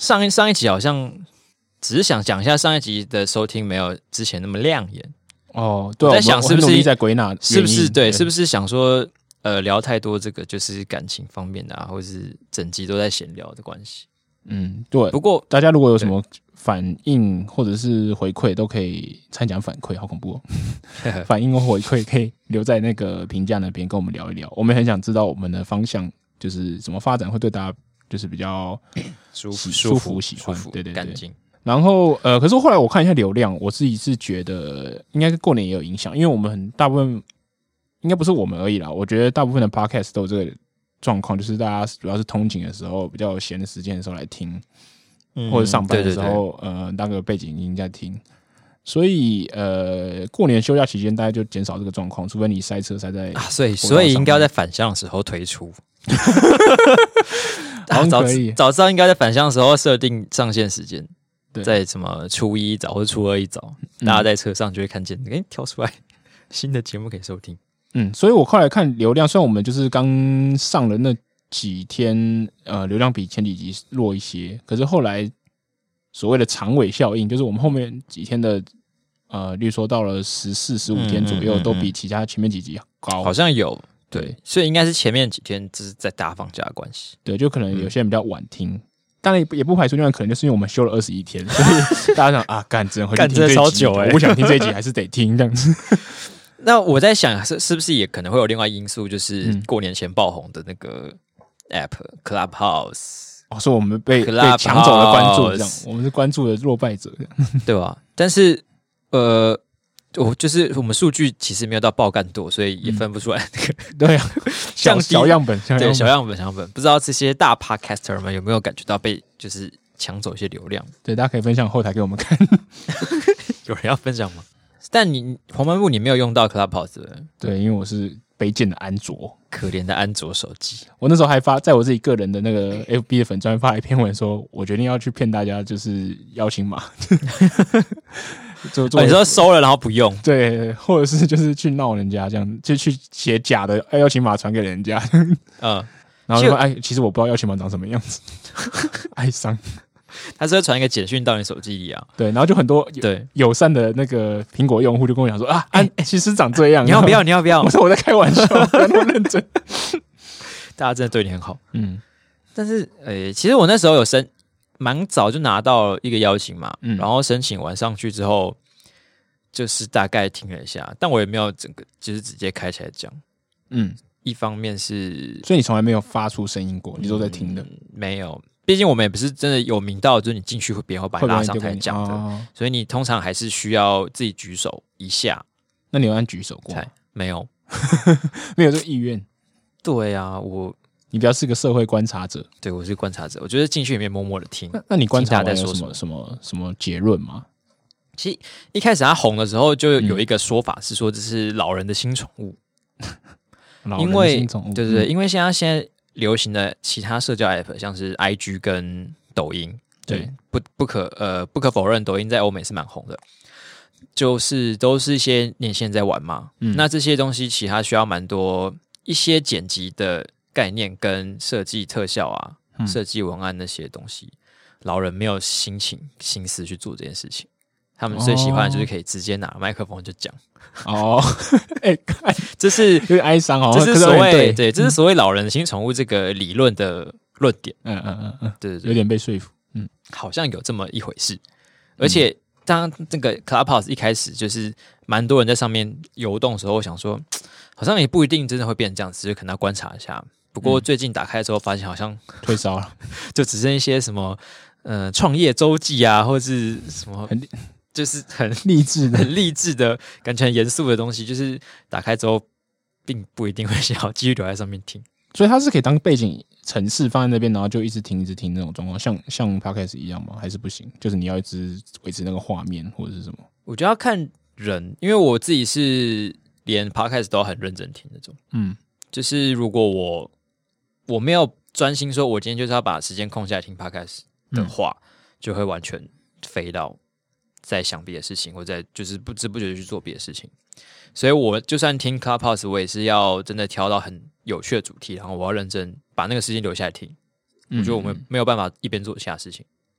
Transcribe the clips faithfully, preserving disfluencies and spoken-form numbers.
上一上一集好像只是想讲一下上一集的收听没有之前那么亮眼哦。对， 我在想是不是在归纳， 是不是对，是不是想说呃聊太多这个就是感情方面的啊，或是整集都在闲聊的关系？ 嗯，对。 不过大家如果有什么反应或者是回馈，都可以参讲反馈，好恐怖哦！反应或回馈可以留在那个评价那边跟我们聊一聊，我们很想知道我们的方向就是怎么发展会对大家就是比较舒服、 舒服、喜欢，对对对， 干净。 然后呃，可是后来我看一下流量，我自己是觉得应该过年也有影响，因为我们很大部分应该不是我们而已啦，我觉得大部分的 podcast 都有这个状况，就是大家主要是通勤的时候比较闲的时间的时候来听。或者上班的时候，嗯、对对对呃，那个背景音在听，所以呃，过年休假期间大概就减少这个状况，除非你塞车塞在啊，所以所以应该要在返乡的时候推出。 啊、 早可以早知道应该在返乡的时候设定上线时间，在什么初一早或者初二一早，嗯、大家在车上就会看见，哎、欸，跳出来新的节目可以收听。 嗯，所以我后来看流量，虽然我们就是刚上了那。几天呃，流量比前几集弱一些，可是后来所谓的长尾效应，就是我们后面几天的呃，例如说到了十四、十五天左右，嗯嗯嗯嗯都比其他前面几集高， 好像有对，所以应该是前面几天只是在大放假的关系， 对，就可能有些人比较晚听，嗯、当然也不排除另外可能就是因为我们休了二十一天，所以大家想啊，干只能回去听这一集， 超久欸、 我不想听这一集，还是得听这样子。 那我在想，是是不是也可能会有另外因素，就是过年前爆红的那个。App Clubhouse， 哦，说我们被被抢走了关注，这样我们是关注的弱败者， 对吧？但是呃，我就是我们数据其实没有到爆干多，所以也分不出来那个、 嗯、对啊，小小样本， 对小样本小样本，不知道这些大 Podcaster 们有没有感觉到被就是抢走一些流量？ 对，大家可以分享后台给我们看， 有人要分享吗？但你黄斑部你没有用到 Clubhouse， 对，因为我是。卑贱的安卓， 可怜的安卓手机。 我那时候还发在我自己个人的那个 F B 的粉专发一篇文说，我决定要去骗大家，就是邀请码。 哦、你说收了然后不用， 对，或者是就是去闹人家，这样就去写假的邀请码传给人家。嗯，然后说哎，其实我不知道邀请码长什么样子，哀伤。 他是会传一个简讯到你手机里啊， 对，然后就很多对友善的那个苹果用户就跟我讲说啊，安、欸、其实长这样， 你要不要？你要不要？ 我说我在开玩笑，不要那么认真。 大家真的对你很好，嗯。但是呃、欸，其实我那时候有申，蛮早就拿到一个邀请码，嗯，然后申请完上去之后，就是大概听了一下，但我也没有整个就是直接开起来讲，嗯。一方面是， 所以你从来没有发出声音过，你都在听的， 嗯、没有。毕竟我们也不是真的有名到，就是你进去别人会把你拉上台讲的、哦，所以你通常还是需要自己举手一下。 那你有按举手过吗？ 没有， 没有这个意愿。 对啊，我你比较是个社会观察者。 对，我是观察者，我觉得进去里面默默的听。 那那你观察在说什么什么什么结论吗？ 其实一开始他红的时候，就有一个说法是说这是老人的新宠物， 老人的新宠物， 对对对，因为现在现在。流行的其他社交 app 像是 I G 跟抖音，对，不不可呃不可否认，抖音在欧美是蛮红的，就是都是一些年轻人在玩嘛。嗯、那这些东西其他需要蛮多一些剪辑的概念跟设计特效啊、嗯、设计文案那些东西，老人没有心情心思去做这件事情。他们最喜欢的就是可以直接拿麦克风就讲哦，哎、欸， 这是有点哀伤哦。 这是所谓 对, 对，这是所谓老人的新宠物这个理论的论点。 嗯嗯嗯嗯，对, 对对， 有点被说服。嗯， 好像有这么一回事。而且当这个 Clubhouse 一开始就是蛮多人在上面游动的时候，我想说，好像也不一定真的会变成这样子，就可能要观察一下。不过最近打开之后，发现好像退烧了， 就只剩一些什么呃创业周记啊，或者是什么很。就是很励志的、 很励志的感觉，很严肃的东西，就是打开之后，并不一定会想要继续留在上面听。 所以它是可以当背景程式放在那边，然后就一直听、一直听那种状况，像像 Podcast 一样吗？还是不行？就是你要一直维持那个画面或者是什么？ 我觉得要看人，因为我自己是连 Podcast 都很认真听那种。嗯，就是如果我我没有专心说，我今天就是要把时间空下来听 Podcast 的话，嗯、就会完全飞到。在想别的事情，或者在就是不知不觉的去做别的事情，所以我就算听 Clubhouse， 我也是要真的挑到很有趣的主题，然后我要认真把那个时间留下来听。嗯、我觉得我们没有办法一边做其他事情。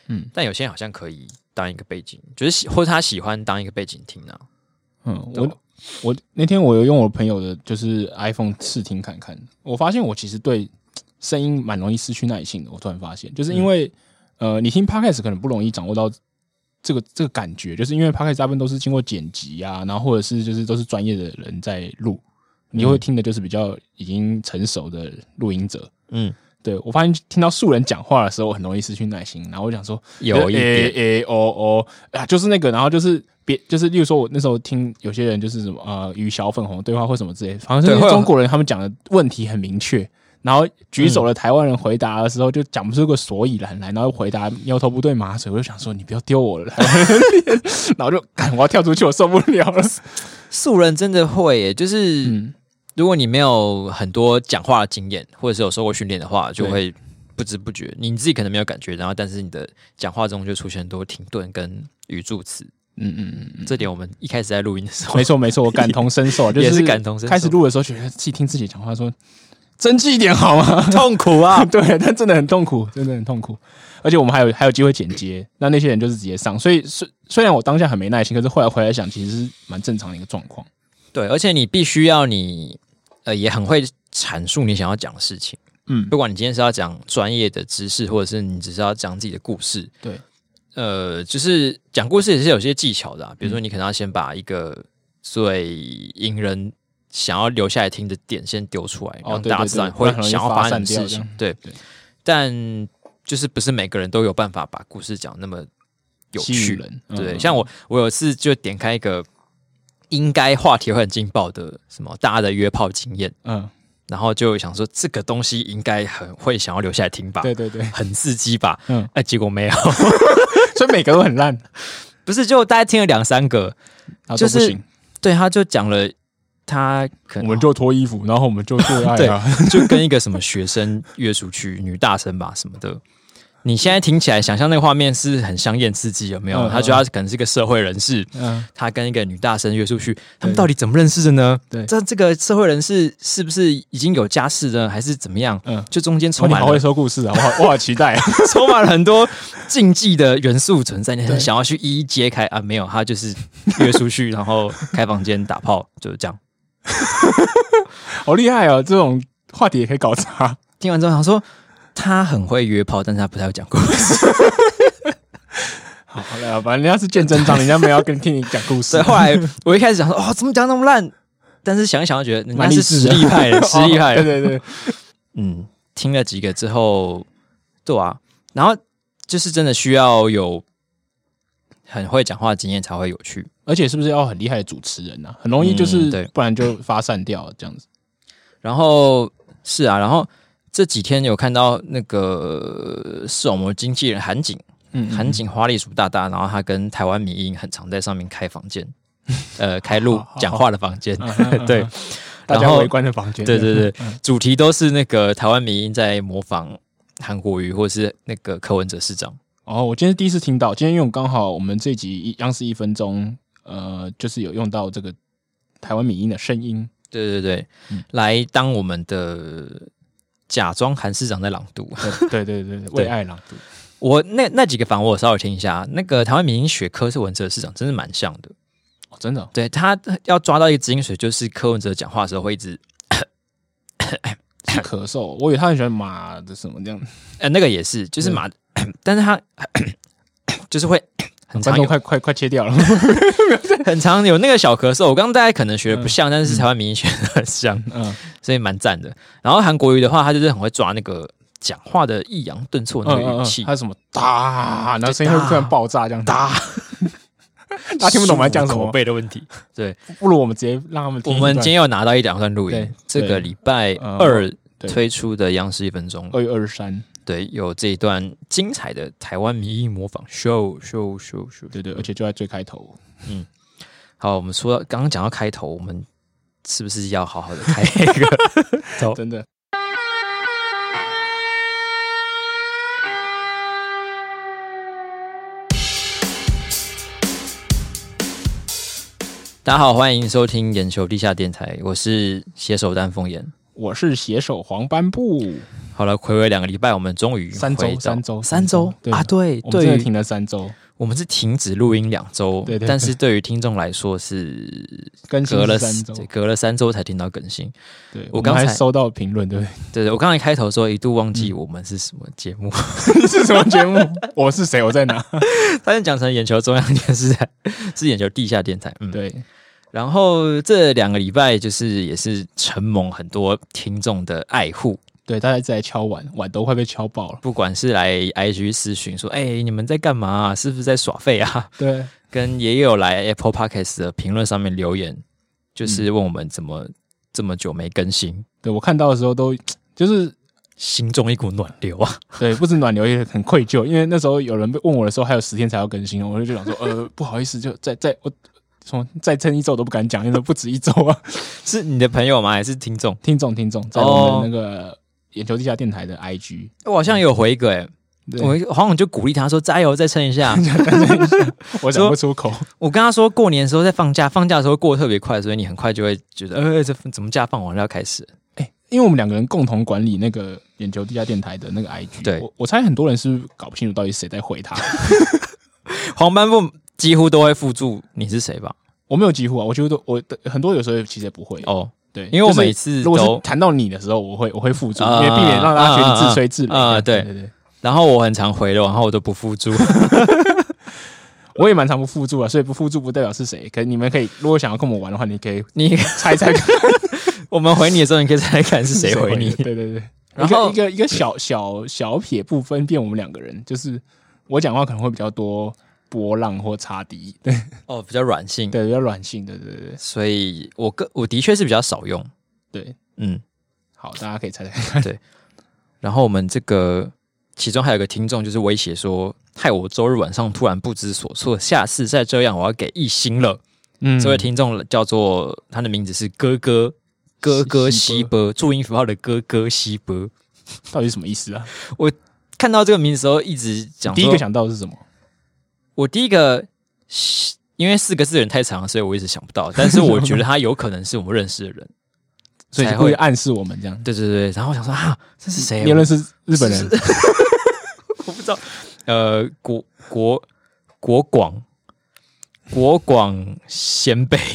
嗯，但有些人好像可以当一个背景，就是喜或者他喜欢当一个背景听啊。 嗯，我我那天我有用我朋友的就是 iPhone 试听看看，我发现我其实对声音蛮容易失去耐性的。我突然发现，就是因为、嗯、呃，你听 Podcast 可能不容易掌握到这个这个感觉，就是因为 Podcast 大部分都是经过剪辑啊，然后或者是就是都是专业的人在录，你会听的就是比较已经成熟的录音者。嗯，对，我发现听到素人讲话的时候，我很容易失去耐心，然后我想说有一点诶诶哦哦啊，就是那个，然后就是别就是，例如说我那时候听有些人就是什么呃与小粉红对话或什么之类的，好像是中国人他们讲的问题很明确，然后举手的台湾人回答的时候就讲不出个所以然来，然后回答牛头不对马嘴，我就想说你不要丢我了，然后就干我要跳出去，我受不了了。 素人真的会耶，就是、嗯、如果你没有很多讲话的经验，或者是有受过训练的话，就会不知不觉你自己可能没有感觉，然后但是你的讲话中就出现很多停顿跟语助词。嗯嗯嗯，这点我们一开始在录音的时候， 没错没错，我感同身受，就是、 也是感同身受。 开始录的时候，觉得自己听自己讲话说，争气一点好吗？ 痛苦啊， 对，但真的很痛苦，真的很痛苦。而且我们还有还有机会剪接，那那些人就是直接上，所以虽虽然我当下很没耐心，可是后来回来想，其实是蛮正常的一个状况。 对，而且你必须要你呃也很会阐述你想要讲的事情，嗯，不管你今天是要讲专业的知识，或者是你只是要讲自己的故事， 对。 呃，就是讲故事也是有些技巧的、啊，比如说你可能要先把一个最引人想要留下来听的点先丢出来，让大家知道会想要发生的事情。对，对，但就是不是每个人都有办法把故事讲那么有趣。嗯、对，像我，我有一次就点开一个应该话题会很劲爆的什么大家的约炮经验，嗯。然后就想说，这个东西应该很会想要留下来听吧？ 对对对， 很刺激吧？嗯，哎，结果没有， 所以每个都很烂。 不是，就大概听了两三个，就是对，他就讲了，他可能我们就脱衣服，然后我们就做爱啊， 就跟一个什么学生约出去，女大生吧什么的。你现在听起来，想象那个画面是很香艳刺激，有没有？嗯、他觉得他可能是个社会人士，嗯、他跟一个女大生约出去，他们到底怎么认识的呢？对，这这个社会人士是不是已经有家室呢，还是怎么样？嗯，就中间充满了， 哦、你好会说故事啊，我好我好期待、啊， 充满了很多禁忌的元素存在，你很想要去一一揭开啊，没有，他就是约出去，然后开房间打炮，就是这样， 好厉害哦！这种话题也可以搞砸。 听完之后想说。他很会约炮，但是他不太会讲故事。 好了，反正人家是见真章，人家没有要跟听你讲故事。 所以后来我一开始想说，哦，怎么讲那么烂？但是想一想，就觉得人家是实力派的，实力派的。 对对对， 嗯，听了几个之后，对啊，然后就是真的需要有很会讲话的经验才会有趣， 而且是不是要很厉害的主持人啊？很容易就是，嗯、对，不然就发散掉这样子。 然后是啊，然后。这几天有看到那个是我们经纪人韩景，嗯，韩景花栗鼠大大，然后他跟台湾迷因很常在上面开房间，呃，开录讲话的房间，对， 大家围观的房间， 对对对，嗯、主题都是那个台湾迷因在模仿韩国瑜或是那个柯文哲市长。 哦，我今天是第一次听到，今天因为刚好我们这集央视一分钟，呃，就是有用到这个台湾迷因的声音， 对对对，嗯、来当我们的。假装韩市长在朗读， 对对对对，为爱朗读。 我那那几个访我稍微听一下，那个台湾民营学柯是文哲市长，真的蛮像的， 哦、真的、哦。 对他要抓到一个知音水，就是柯文哲讲话的时候会一直咳嗽。我以为他很喜欢马的什么这样， 呃，那个也是，就是马，但是他就是会。 观众快快快切掉了， 很常有那个小咳嗽。我刚刚大家可能学的不像，嗯、但是台湾民音学的很像，嗯，所以蛮赞的。然后韩国瑜的话，他就是很会抓那个讲话的抑扬顿挫那个语气， 他、嗯嗯嗯、什么哒，然后声音会突然爆炸这样哒，大家听不懂我们在讲什么， 口碑的问题。对， 不如我们直接让他们听。 我们今天有拿到一两段录音，这个礼拜二推出的央视一分钟， 二月二十三。 对，有这一段精彩的台湾迷因模仿 show show show show， 对对，而且就在最开头。 嗯，好，我们说刚刚讲到开头，我们是不是要好好的开一个头？ 真的。 大家好，欢迎收听眼球地下电台，我是写手丹凤眼， 我是写手黄斑布。 好了，睽违两个礼拜，我们终于三周回到三周三周对啊，对我们对于真的停了三周， 我们是停止录音两周， 对对对但是对于听众来说是更新隔了三周对，隔了三周才听到更新。 对， 我刚才们还收到评论，对不对？ 对对，我刚才开头说一度忘记我们是什么节目， 是什么节目？我是谁？我在哪？ 发现讲成眼球中央电视台，是眼球地下电台。嗯， 对。 然后这两个礼拜就是也是承蒙很多听众的爱护。 对，大家一直在敲碗，碗都快被敲爆了。 不管是来 I G 私讯说，哎、欸，你们在干嘛、啊？是不是在耍废啊？ 对， 跟也有来 Apple Podcast 的评论上面留言，就是问我们怎么这么久没更新。 对我看到的时候都就是心中一股暖流啊！ 对，不止暖流，也很愧疚，因为那时候有人问我的时候，还有十天才要更新，我就就想说，呃，不好意思，就再再我从再撑一周都不敢讲，因为不止一周啊。 是你的朋友吗？还是听众？ 听众听众，在我们那个眼球地下电台的 I G， 我好像有回一个哎、欸，我好像就鼓励他说加油，再撑一下。 我讲不出口。 我跟他说过年的时候在放假，放假的时候过得特别快，所以你很快就会觉得，呃，这怎么假放完了要开始了？ 哎、欸，因为我们两个人共同管理那个眼球地下电台的那个 I G， 对， 我我猜很多人是搞不清楚到底谁在回他。 黄斑部几乎都会附注你是谁吧？ 我没有几乎啊，我几乎都我很多有时候其实也不会哦。 对， 因为我每次如果是谈到你的时候，我会我会附注， 呃、 因为避免让大家觉得自吹自擂啊、呃。对对对对。 然后我很常回的，然后我都不附注。 我也蛮常不附注啊，所以不附注不代表是谁。可是你们可以，如果想要跟我们玩的话，你可以你猜猜看。 我们回你的时候，你可以猜猜看是谁回你。 对对对。 然后一个一个一个小小小撇步分辨我们两个人，就是我讲话可能会比较多波浪或差低，对哦，比较软性， 对，比较软性，对对对。 所以我个我的确是比较少用， 对， 嗯， 好，大家可以猜猜看。 对，然后我们这个其中还有个听众就是威胁说，害我周日晚上突然不知所措，下次再这样我要给一星了。嗯，这位听众叫做他的名字是哥哥哥哥西波，注音符号的哥哥西波， 到底是什么意思啊？ 我看到这个名字的时候一直讲， 第一个想到的是什么？ 我第一个，因为四个字的人太长了，所以我一直想不到。但是我觉得他有可能是我们认识的人， 所以会暗示我们这样。 对对对，然后我想说啊，这是谁？ 你认识日本人？ 我不知道。呃，国国国广国广先辈，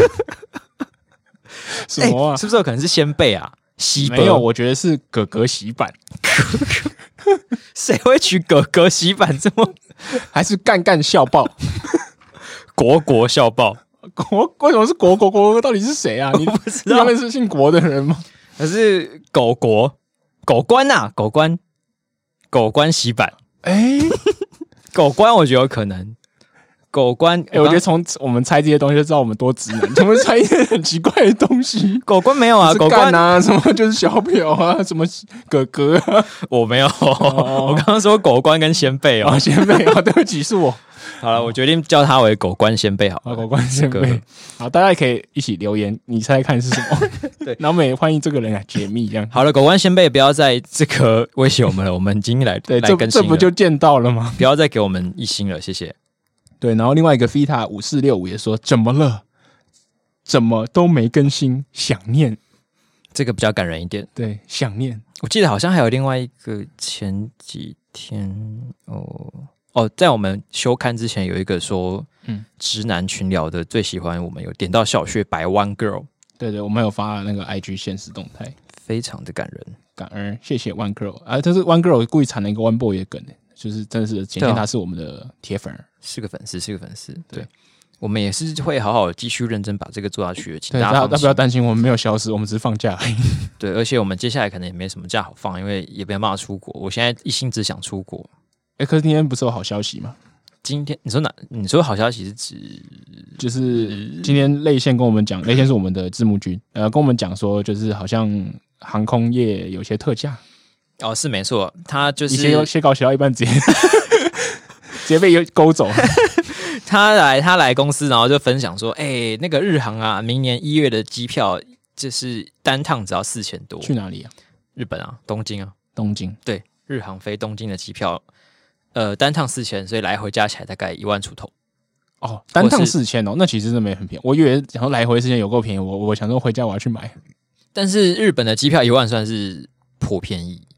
什么啊、 欸？是不是有可能是先辈啊？西没有，我觉得是哥哥洗版。 谁会取哥哥洗版这么？ 还是干干校报？ 国国校报？ 国为什么是国国国？到底是谁啊？你不知道？ 你们是姓国的人吗？ 可是狗国狗官啊，狗官狗官洗版。 哎、欸， 狗官我觉得有可能。狗官， 哎、欸，我觉得从我们猜这些东西就知道我们多直男，我们猜一些很奇怪的东西。 狗官没有啊，狗官啊，什么就是小表啊，什么哥哥啊， 我没有。哦、我刚刚说狗官跟先辈哦， 哦先辈啊，对不起，是我。 好了，我决定叫他为狗官先辈好了。 好，狗官先辈。好，大家也可以一起留言，你猜猜看是什么？ 对， 然后我们也欢迎这个人来解密，这样。 好了，狗官先辈不要再这个威胁我们了，我们今天来对来更新了， 这不就见到了吗？ 不要再给我们一星了，谢谢。 对，然后另外一个 Vita 五四六五也说怎么了？怎么都没更新？想念， 这个比较感人一点。 对，想念。 我记得好像还有另外一个前几天哦哦，在我们休刊之前有一个说，嗯，直男群聊的最喜欢我们有点到小穴白 One Girl， 对对，我们有发那个 I G 限时动态， 非常的感人， 感恩，谢谢 One Girl 啊，这是 One Girl 故意缠了一个 One Boy 的梗，就是真的是显现他是我们的铁粉， 是个粉丝，是个粉丝，对。我们也是会好好继续认真把这个做下去的，请大家不要担心，我们没有消失，我们只是放假而已。 对，而且我们接下来可能也没什么假好放，因为也没办法出国。我现在一心只想出国。 哎、欸，可是今天不是有好消息吗？ 今天你说哪？你说好消息是指就是今天内线跟我们讲，内线是我们的字幕君，呃，跟我们讲说，就是好像航空业有些特价。 哦，是没错，他就是写写稿写到一半直接直接被勾走。 他来，他来公司，然后就分享说：“哎、欸，那个日航啊，明年一月的机票就是单趟只要四千多。 去哪里啊？ 日本啊，东京啊， 东京。 对，日航飞东京的机票，呃，单趟四千，所以来回加起来大概一万出头。 哦，单趟四千哦，那其实真的没很便宜。我以为想说来回之前有够便宜，我我想说回家我要去买。 但是日本的机票一万算是颇便宜。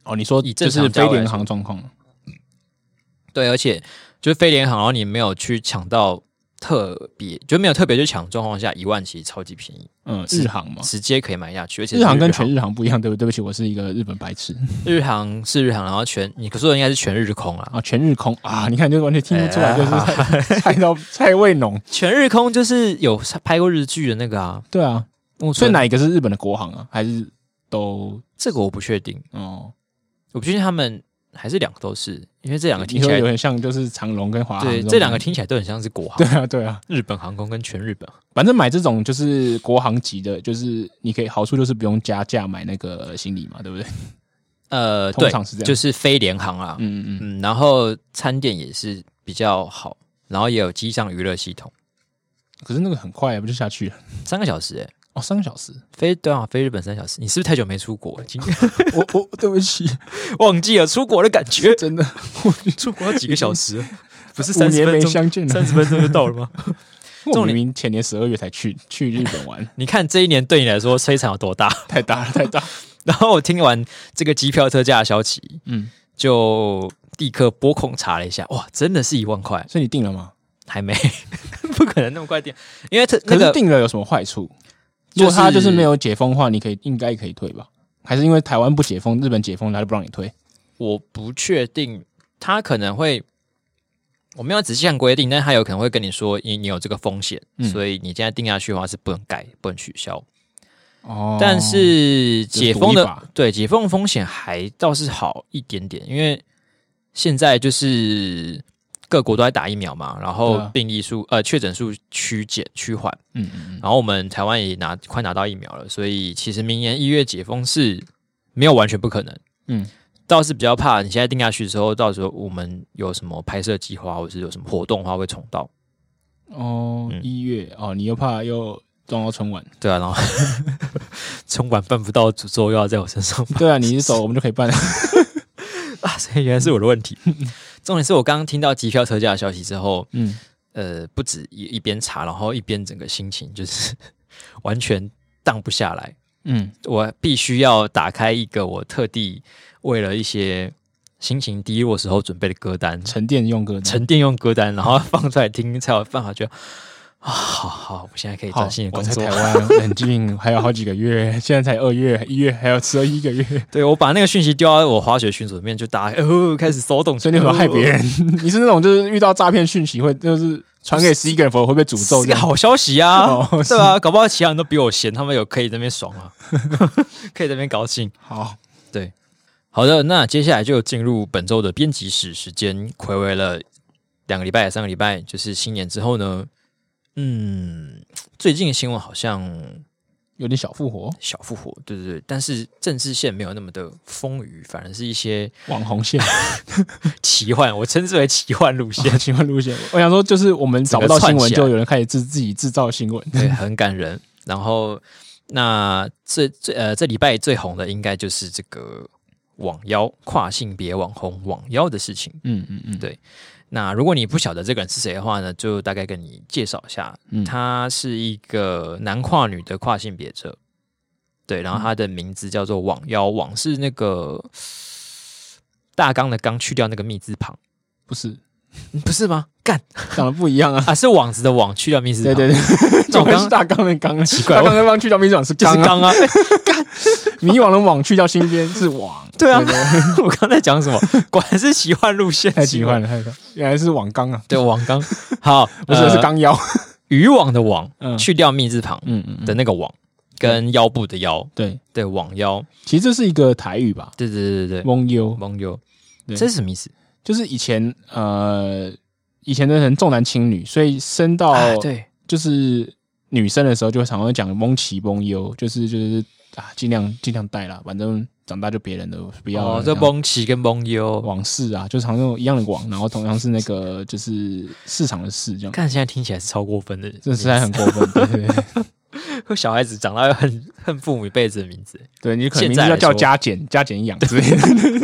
哦，你说就是非联航状况， 对，而且就是非联航，然后你没有去抢到特别，就没有特别去抢的状况下，一万其实超级便宜。 嗯，日航嘛， 直接可以买下去，而且日航跟全日航不一样，对不对？对不起，我是一个日本白痴。 日航是日航，然后全你可说的应该是全日空啦。 啊，全日空啊，你看就完全听不出来，就是菜菜到菜味浓。 全日空就是有拍过日剧的那个啊， 对啊，所以哪一个是日本的国航啊？还是都这个我不确定哦，我不确定他们还是两个都是，因为这两个听起来有点像，就是长荣跟华航。 对，这两个听起来都很像是国航。 对啊，对啊， 日本航空跟全日本， 反正买这种就是国航级的，就是你可以好处就是不用加价买那个行李嘛，对不对？ 呃， 通常是这样， 就是非联航啊，嗯嗯嗯，然后餐点也是比较好，然后也有机上娱乐系统。 可是那个很快、啊，不就下去了？ 三个小时哎、欸。 哦，三个小时飞对啊，飞日本三小时。你是不是太久没出国了？今天我我对不起， 忘记了出国的感觉。 真的， 出国要几个小时？不是三十分钟相见了， 三十分钟就到了吗？ 我明明前年十二月才去去日本玩。 你看这一年对你来说摧残有多大？ 太大了，太大。 然后我听完这个机票特价的消息，嗯，就立刻拨空查了一下，哇，真的是一万块。 所以你订了吗？ 还没，不可能那么快订，因为它、 那个、可是订了有什么坏处？如果他就是没有解封的话，你可以应该可以退吧？还是因为台湾不解封，日本解封，他就不让你退？ 我不确定，他可能会，我没有仔细看规定，但他有可能会跟你说，你你有这个风险、嗯，所以你现在定下去的话是不能改、不能取消。哦，但是解封的对解封的风险还倒是好一点点，因为现在就是各国都在打疫苗嘛，然后病例数、啊、呃确诊数趋减趋缓，嗯嗯嗯，然后我们台湾也拿快拿到疫苗了，所以其实明年一月解封是没有完全不可能，嗯，倒是比较怕你现在定下去的时候，到时候我们有什么拍摄计划或者是有什么活动的话会重到。 哦，一、嗯、月哦，你又怕又撞到春晚， 对啊，然后春晚办不到，诅咒又要在我身上。 对啊，你一走我们就可以办啊，所以原来是我的问题。重点是我刚刚听到机票特价的消息之后，嗯，呃，不止一一边查，然后一边整个心情就是完全荡不下来。嗯，我必须要打开一个我特地为了一些心情低落时候准备的歌单， 沉淀用歌单， 沉淀用歌单，然后放出来听，才有办法觉得啊，好好，我现在可以专心的工作。 我在台湾冷静，还有好几个月，现在才二月，一月还要十一个月。 对，我把那个讯息丢到我滑雪群组里面，就大家哦开始骚动。 所以你怎么害别人？你是那种就是遇到诈骗讯息会就是传给十一个人，会被诅咒？ 是个好消息啊，哦、对啊，搞不好其他人都比我闲，他们有可以在那边爽啊，可以在那边高兴。 好， 对，好的，那接下来就进入本周的编辑室时间，睽违了两个礼拜、三个礼拜，就是新年之后呢。嗯，最近的新闻好像有点小复活， 小复活，对对对，但是政治线没有那么的丰腴，反而是一些网红线、 奇幻，我称之为奇幻路线、 哦，奇幻路线。我想说，就是我们找不到新闻，就有人开始自自己制造新闻， 对，很感人。然后，那这这呃这礼拜最红的应该就是这个网妖跨性别网红网妖的事情。嗯嗯嗯，对。那如果你不晓得这个人是谁的话呢，就大概跟你介绍一下，嗯、他是一个男跨女的跨性别者，对，然后他的名字叫做网妖，网是那个大纲的纲去掉那个密字旁， 不是， 不是吗？干， 长得不一样啊！ 啊，是网子的网去掉密字旁， 对对对，那我刚是大纲的纲， 奇怪， 大纲的纲去掉密字旁是纲啊， 纲啊，干。 迷惘的网去掉新边是网， 对啊，对对我刚才讲什么？果然是奇幻路线， 太奇幻了，太原来是网纲啊！ 对，网纲好， 不是、呃、是纲腰， 渔网的网、嗯，去掉密字旁的那个网，嗯嗯、跟腰部的腰， 对对，网腰。 其实这是一个台语吧？ 对对对对对， 网腰， 网腰，这是什么意思？ 就是以前呃，以前的人重男轻女，所以生到、啊、 对， 就是女生的时候，就常常讲蒙奇蒙优，就是就是。啊，尽量尽量带啦，反正长大就别人的，不要。 哦，这蒙奇跟蒙优网市啊，就常用一样的网，然后同样是那个就是市场的市，这样。 看现在听起来是超过分的， 这实在很过分，对对对。小孩子长大要恨恨父母一辈子的名字， 对你可能名字要叫加减加减养之类的。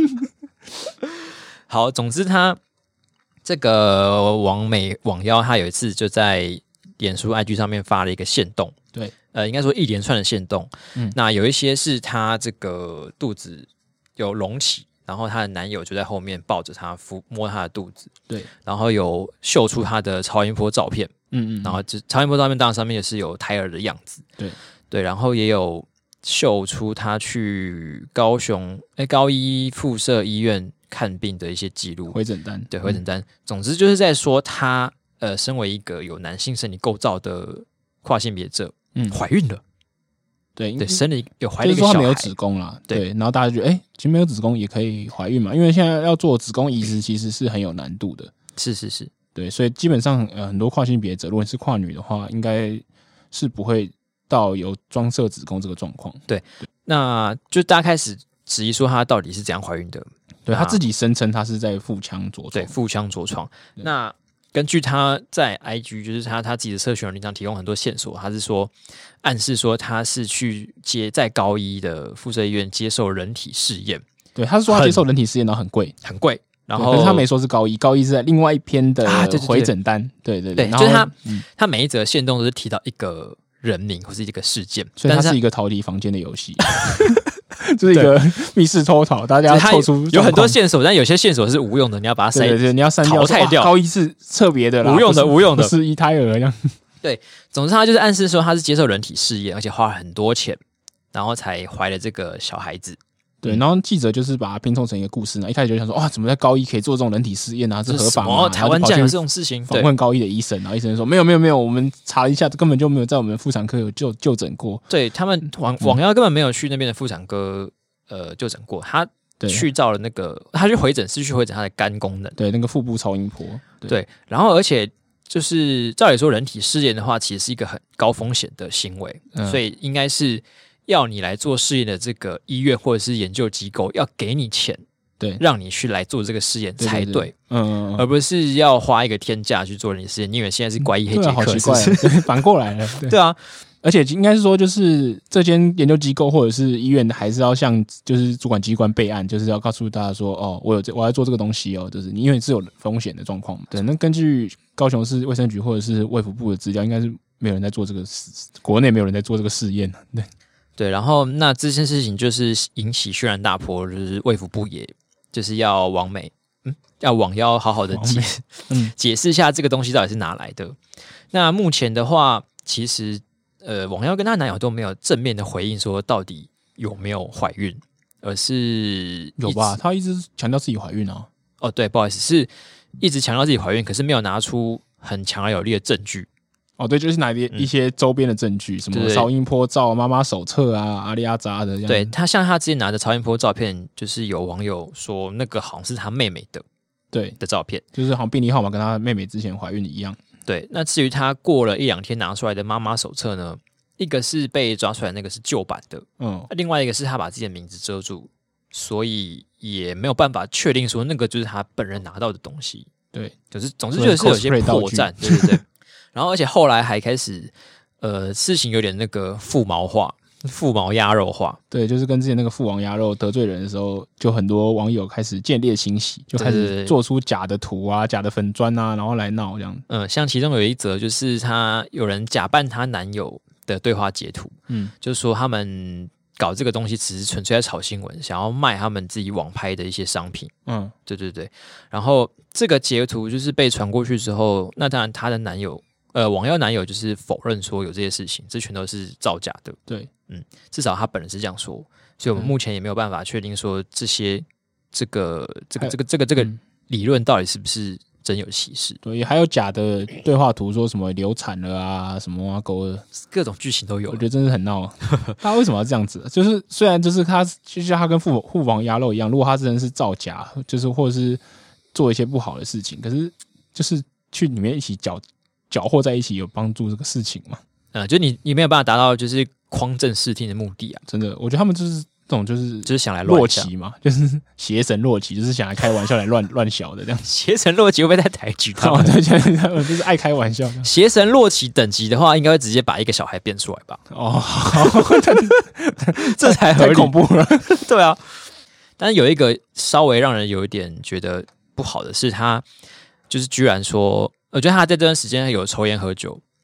好，总之他这个网美网妖，他有一次就在脸书 I G 上面发了一个限动。 对， 呃，应该说一连串的限动，嗯，那有一些是他这个肚子有隆起， 然后她的男友就在后面抱着她抚摸她的肚子， 对， 然后有秀出她的超音波照片， 嗯嗯， 然后这超音波照片当然上面也是有胎儿的样子， 对对，然后也有秀出她去高雄哎高一附设医院看病的一些记录， 回诊单， 对回诊单，嗯、总之就是在说她呃身为一个有男性生理构造的跨性别者，嗯，怀孕了。 对对，生了有怀了一个小孩， 就是说她没有子宫啦，对，对，然后大家就觉得，哎、欸，其实没有子宫也可以怀孕嘛，因为现在要做子宫移植其实是很有难度的， 是是是， 对，所以基本上呃很多跨性别者，如果是跨女的话，应该是不会到有装设子宫这个状况。 对，对，那就大家开始质疑说她到底是怎样怀孕的， 对她自己声称她是在腹腔着床， 对，腹腔着床，那。根据他在 I G， 就是他他自己的社群文章提供很多线索，他是说暗示说他是去接在高一的附设医院接受人体试验， 对，他是说他接受人体试验，然后很贵， 很贵，然后可是他没说是高一，高一是在另外一篇的回诊单，啊、对对 对, 对, 对，就是他、嗯、他每一则线动都是提到一个人名或是一个事件， 所以它是一个逃离房间的游戏。就是一个密室偷逃，大家凑出有很多线索，但有些线索是无用的，你要把它筛， 对对，你要删掉， 淘汰掉。 高一是特别的啦， 无用的，无用的， 不是一胎儿这样。 对，总之他就是暗示说他是接受人体试验，而且花了很多钱，然后才怀了这个小孩子。 对，然后记者就是把它拼凑成一个故事呢。一开始就想说，哇，怎么在高一可以做这种人体试验啊？是合法吗？ 台湾竟然有这种事情？ 访问高一的医生，然后医生说没有没有没有，我们查了一下，根本就没有在我们妇产科有就就诊过。 对他们网网妖根本没有去那边的妇产科呃就诊过，他去照了那个，他去回诊是去回诊他的肝功能， 对那个腹部超音波， 对，对然后而且。就是照理说，人体试验的话，其实是一个很高风险的行为，嗯、所以应该是要你来做试验的这个医院或者是研究机构要给你钱， 对， 让你去来做这个试验才对， 对对对嗯， 而不是要花一个天价去做人体试验。你以为现在是怪医黑杰克？ 好奇怪，反过来了，对, 对啊。 而且应该是说，就是这间研究机构或者是医院，还是要向就是主管机关备案，就是要告诉大家说，哦，我有这我要做这个东西哦，就是因为是有风险的状况嘛。对，那根据高雄市卫生局或者是卫福部的资料，应该是没有人在做这个，国内没有人在做这个试验。对对，然后那这件事情就是引起轩然大波，就是卫福部也就是要网美，嗯，要网妖好好的解嗯解释一下这个东西到底是哪来的。那目前的话，其实。呃，网妖跟她男友都没有正面的回应说到底有没有怀孕，而是有吧？她一直强调自己怀孕啊。 哦，对，不好意思，是一直强调自己怀孕，可是没有拿出很强而有力的证据。 哦，对，就是拿一些周边的证据，嗯、什么超音波照、妈妈手册啊、阿里阿扎的这样。 对他，像他之前拿的超音波照片，就是有网友说那个好像是他妹妹的， 对的照片， 就是好像病历号码跟他妹妹之前怀孕的一样。 对，那至于他过了一两天拿出来的妈妈手册呢，一个是被抓出来那个是旧版的，嗯，另外一个是他把自己的名字遮住，所以也没有办法确定说那个就是他本人拿到的东西。 对， 可是总之就是有些破绽，对对对。然后而且后来还开始，呃，事情有点那个附毛化。附毛鸭肉化， 对，就是跟之前那个父王鸭肉得罪人的时候，就很多网友开始见猎欣喜，就开始做出假的图啊、假的粉砖啊，然后来闹这样。 嗯，像其中有一则就是他有人假扮他男友的对话截图，嗯，就是说他们搞这个东西只是纯粹在炒新闻，想要卖他们自己网拍的一些商品。嗯，对对对。然后这个截图就是被传过去之后，那当然他的男友。呃，网妖男友就是否认说有这些事情，这全都是造假的。 对， 嗯，至少他本人是这样说，所以我们目前也没有办法确定说这些这个这个这个这个这个理论到底是不是真有其事。 对，也还有假的对话图，说什么流产了啊，什么啊狗的， 各种剧情都有。 我觉得真是很闹。他为什么要这样子？就是虽然就是他，就像他跟父父王鸭肉一样，如果他真的是造假，就是或者是做一些不好的事情，可是就是去里面一起搅。搅和在一起有帮助这个事情吗？ 呃，就你你没有办法达到就是匡正视听的目的啊！ 真的，我觉得他们就是这种就是就是想来洛奇嘛，就是邪神洛奇，就是想来开玩笑来乱乱小的这样。 邪神洛奇会不会在抬举他们？ 对，他们就是爱开玩笑。 邪神洛奇等级的话，应该会直接把一个小孩变出来吧？ 哦， 这才合理， 太恐怖了。 对啊，但是有一个稍微让人有一点觉得不好的是，他就是居然说。我觉得他在这段时间有抽烟喝酒，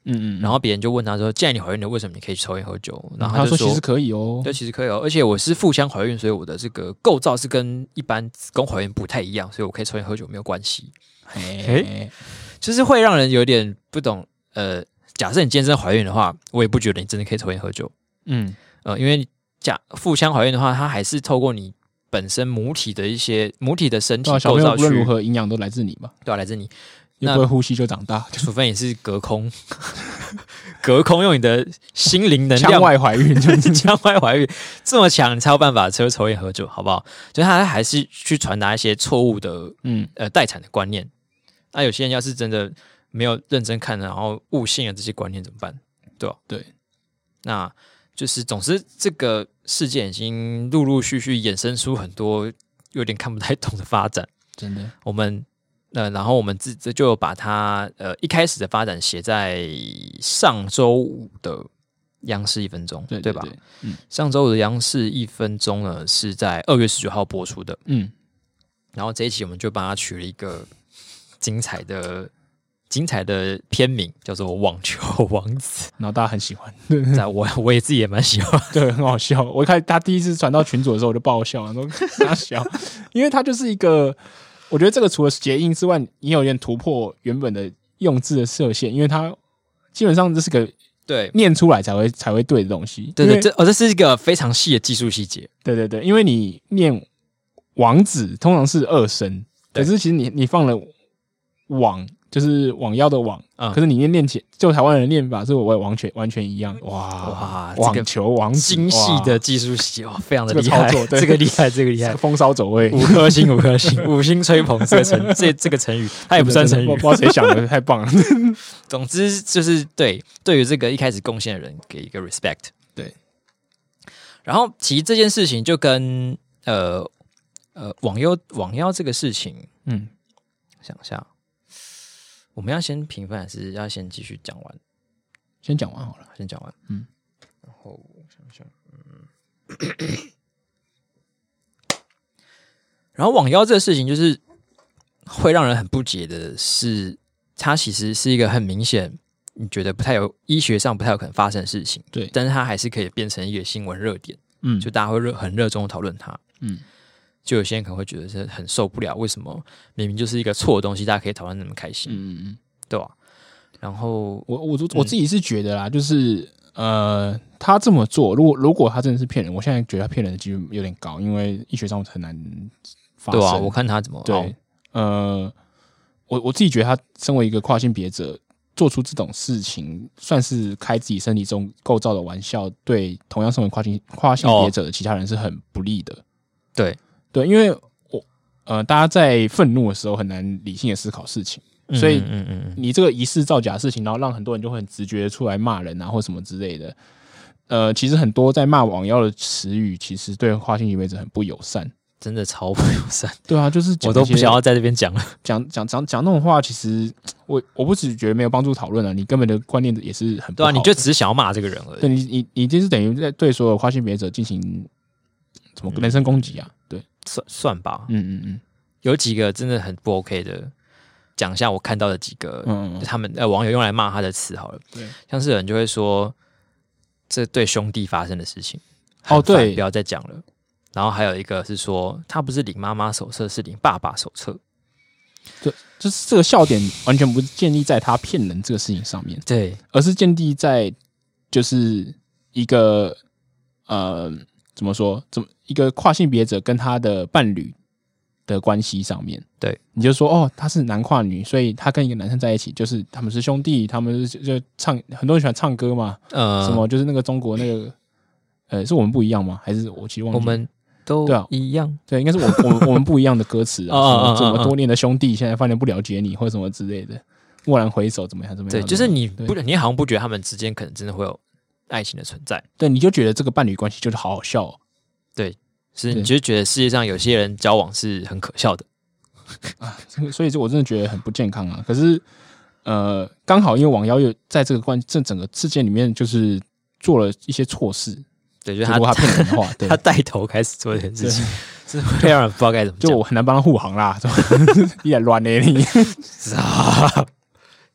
嗯嗯， 然后别人就问他说：“既然你怀孕了，为什么你可以抽烟喝酒？”然后他就说：“ 其实可以哦， 对，其实可以哦，而且我是腹腔怀孕，所以我的这个构造是跟一般子宫怀孕不太一样，所以我可以抽烟喝酒没有关系。”哎，就是会让人有点不懂。呃，假设你今天真的怀孕的话，我也不觉得你真的可以抽烟喝酒。嗯，呃，因为假腹腔怀孕的话，它还是透过你本身母体的一些母体的身体构造去， 小朋友无论如何营养都来自你嘛， 对、啊，来自你。 又不会呼吸就长大， 除非你是隔空，隔空用你的心灵能量， 腔外怀孕， 腔外怀孕这么强，你才有办法抽抽烟喝酒，好不好？就他还是去传达一些错误的，嗯呃待产的观念。那、啊、有些人要是真的没有认真看，然后误信了这些观念怎么办？对吧、啊？ 对， 那就是总之这个事件已经陆陆续续衍生出很多有点看不太懂的发展， 真的， 我们。呃，然后我们自就有把它呃一开始的发展写在上周五的央视一分钟，对对吧？对嗯，上周五的央视一分钟呢是在二月十九号播出的，嗯，然后这一期我们就帮它取了一个精彩的精彩的片名，叫做《网球王子》， 然后大家很喜欢， 在我我也自己也蛮喜欢， 对，很好笑。我一开始他第一次传到群组的时候，我就爆笑，然后他笑，因为他就是一个。我觉得这个除了谐音之外，也有点突破原本的用字的设限，因为它基本上这是个对念出来才会才会对的东西。 对对，这哦这是一个非常细的技术细节。 对对对，因为你念王子通常是二声，可是其实你你放了网，就是网腰的网，嗯、可是你念念起就台湾人的念法是我完全完全一样。哇哇，网球王子， 精细的技术细节，非常的厉害，这个、这个厉害，这个厉害， 风骚走位， 五颗星，五颗星，五星吹捧这个成这这个成语，它也不算成语， 不知道谁想的，太棒了。 总之就是对对于这个一开始贡献的人给一个 respect。 对， 然后其实这件事情就跟呃呃网腰网腰这个事情，嗯，想一下。我们要先评分，还是要先继续讲完？ 先讲完好了， 先讲完。嗯，然后想想，嗯，然后网腰这个事情，就是会让人很不解的是，它其实是一个很明显，你觉得不太有医学上不太有可能发生的事情。 对， 但是它还是可以变成一个新闻热点。嗯，就大家会热很热衷的讨论它。嗯。就有些人可能会觉得是很受不了，为什么明明就是一个错的东西，大家可以讨论那么开心，嗯嗯，对吧？然后我我我自己是觉得啦，就是呃，他这么做，如果如果他真的是骗人，我现在觉得他骗人的几率有点高，因为医学上很难发生。 对啊，我看他怎么对，哦、呃，我我自己觉得他身为一个跨性别者，做出这种事情，算是开自己身体中构造的玩笑，对同样身为跨性跨性别者的其他人是很不利的。 对。 对，因为我呃，大家在愤怒的时候很难理性的思考事情，嗯、所以你这个疑似造假的事情，然后让很多人就会很直觉出来骂人啊，或什么之类的。呃，其实很多在骂网妖的词语，其实对跨性别者很不友善， 真的超不友善。 对啊，就是我都不想要在这边讲了， 讲讲讲讲那种话，其实我我不只觉得没有帮助讨论了，你根本的观念也是很不好的。 对啊，你就只是想要骂这个人而已。 对你你你这是等于在对所有跨性别者进行什么人身攻击啊？对。 算算吧， 嗯嗯嗯， 有几个真的很不 OK 的，讲一下我看到的几个，嗯嗯他们呃网友用来骂他的词好了，对，像是有人就会说，这对兄弟发生的事情， 哦对， 不要再讲了。然后还有一个是说，他不是领妈妈手册，是领爸爸手册， 对，就是这个笑点完全不是建立在他骗人这个事情上面， 对， 而是建立在就是一个呃。怎么说？怎么一个跨性别者跟他的伴侣的关系上面？ 对， 你就说哦，他是男跨女，所以他跟一个男生在一起，就是他们是兄弟，他们就就唱，很多人喜欢唱歌嘛，呃，什么就是那个中国那个，呃，是我们不一样吗？还是我其实忘记了？ 我们都对啊一样， 对，应该是我我们我们不一样的歌词啊，什么这么多年的兄弟，现在发现不了解你，或者什么之类的，蓦然回首，怎么样？怎么样？ 对，就是你不，你好像不觉得他们之间可能真的会有爱情的存在， 对，你就觉得这个伴侣关系就是好好笑哦。 对，是你就觉得世界上有些人交往是很可笑的啊，所以这我真的觉得很不健康啊。可是，呃，刚好因为网妖又在这个关这整个事件里面，就是做了一些错事， 对，就是他他骗人的话，对他带头开始做这件事情，是会让人不知道该怎么讲， 就我很难帮他护航啦，一点乱的你，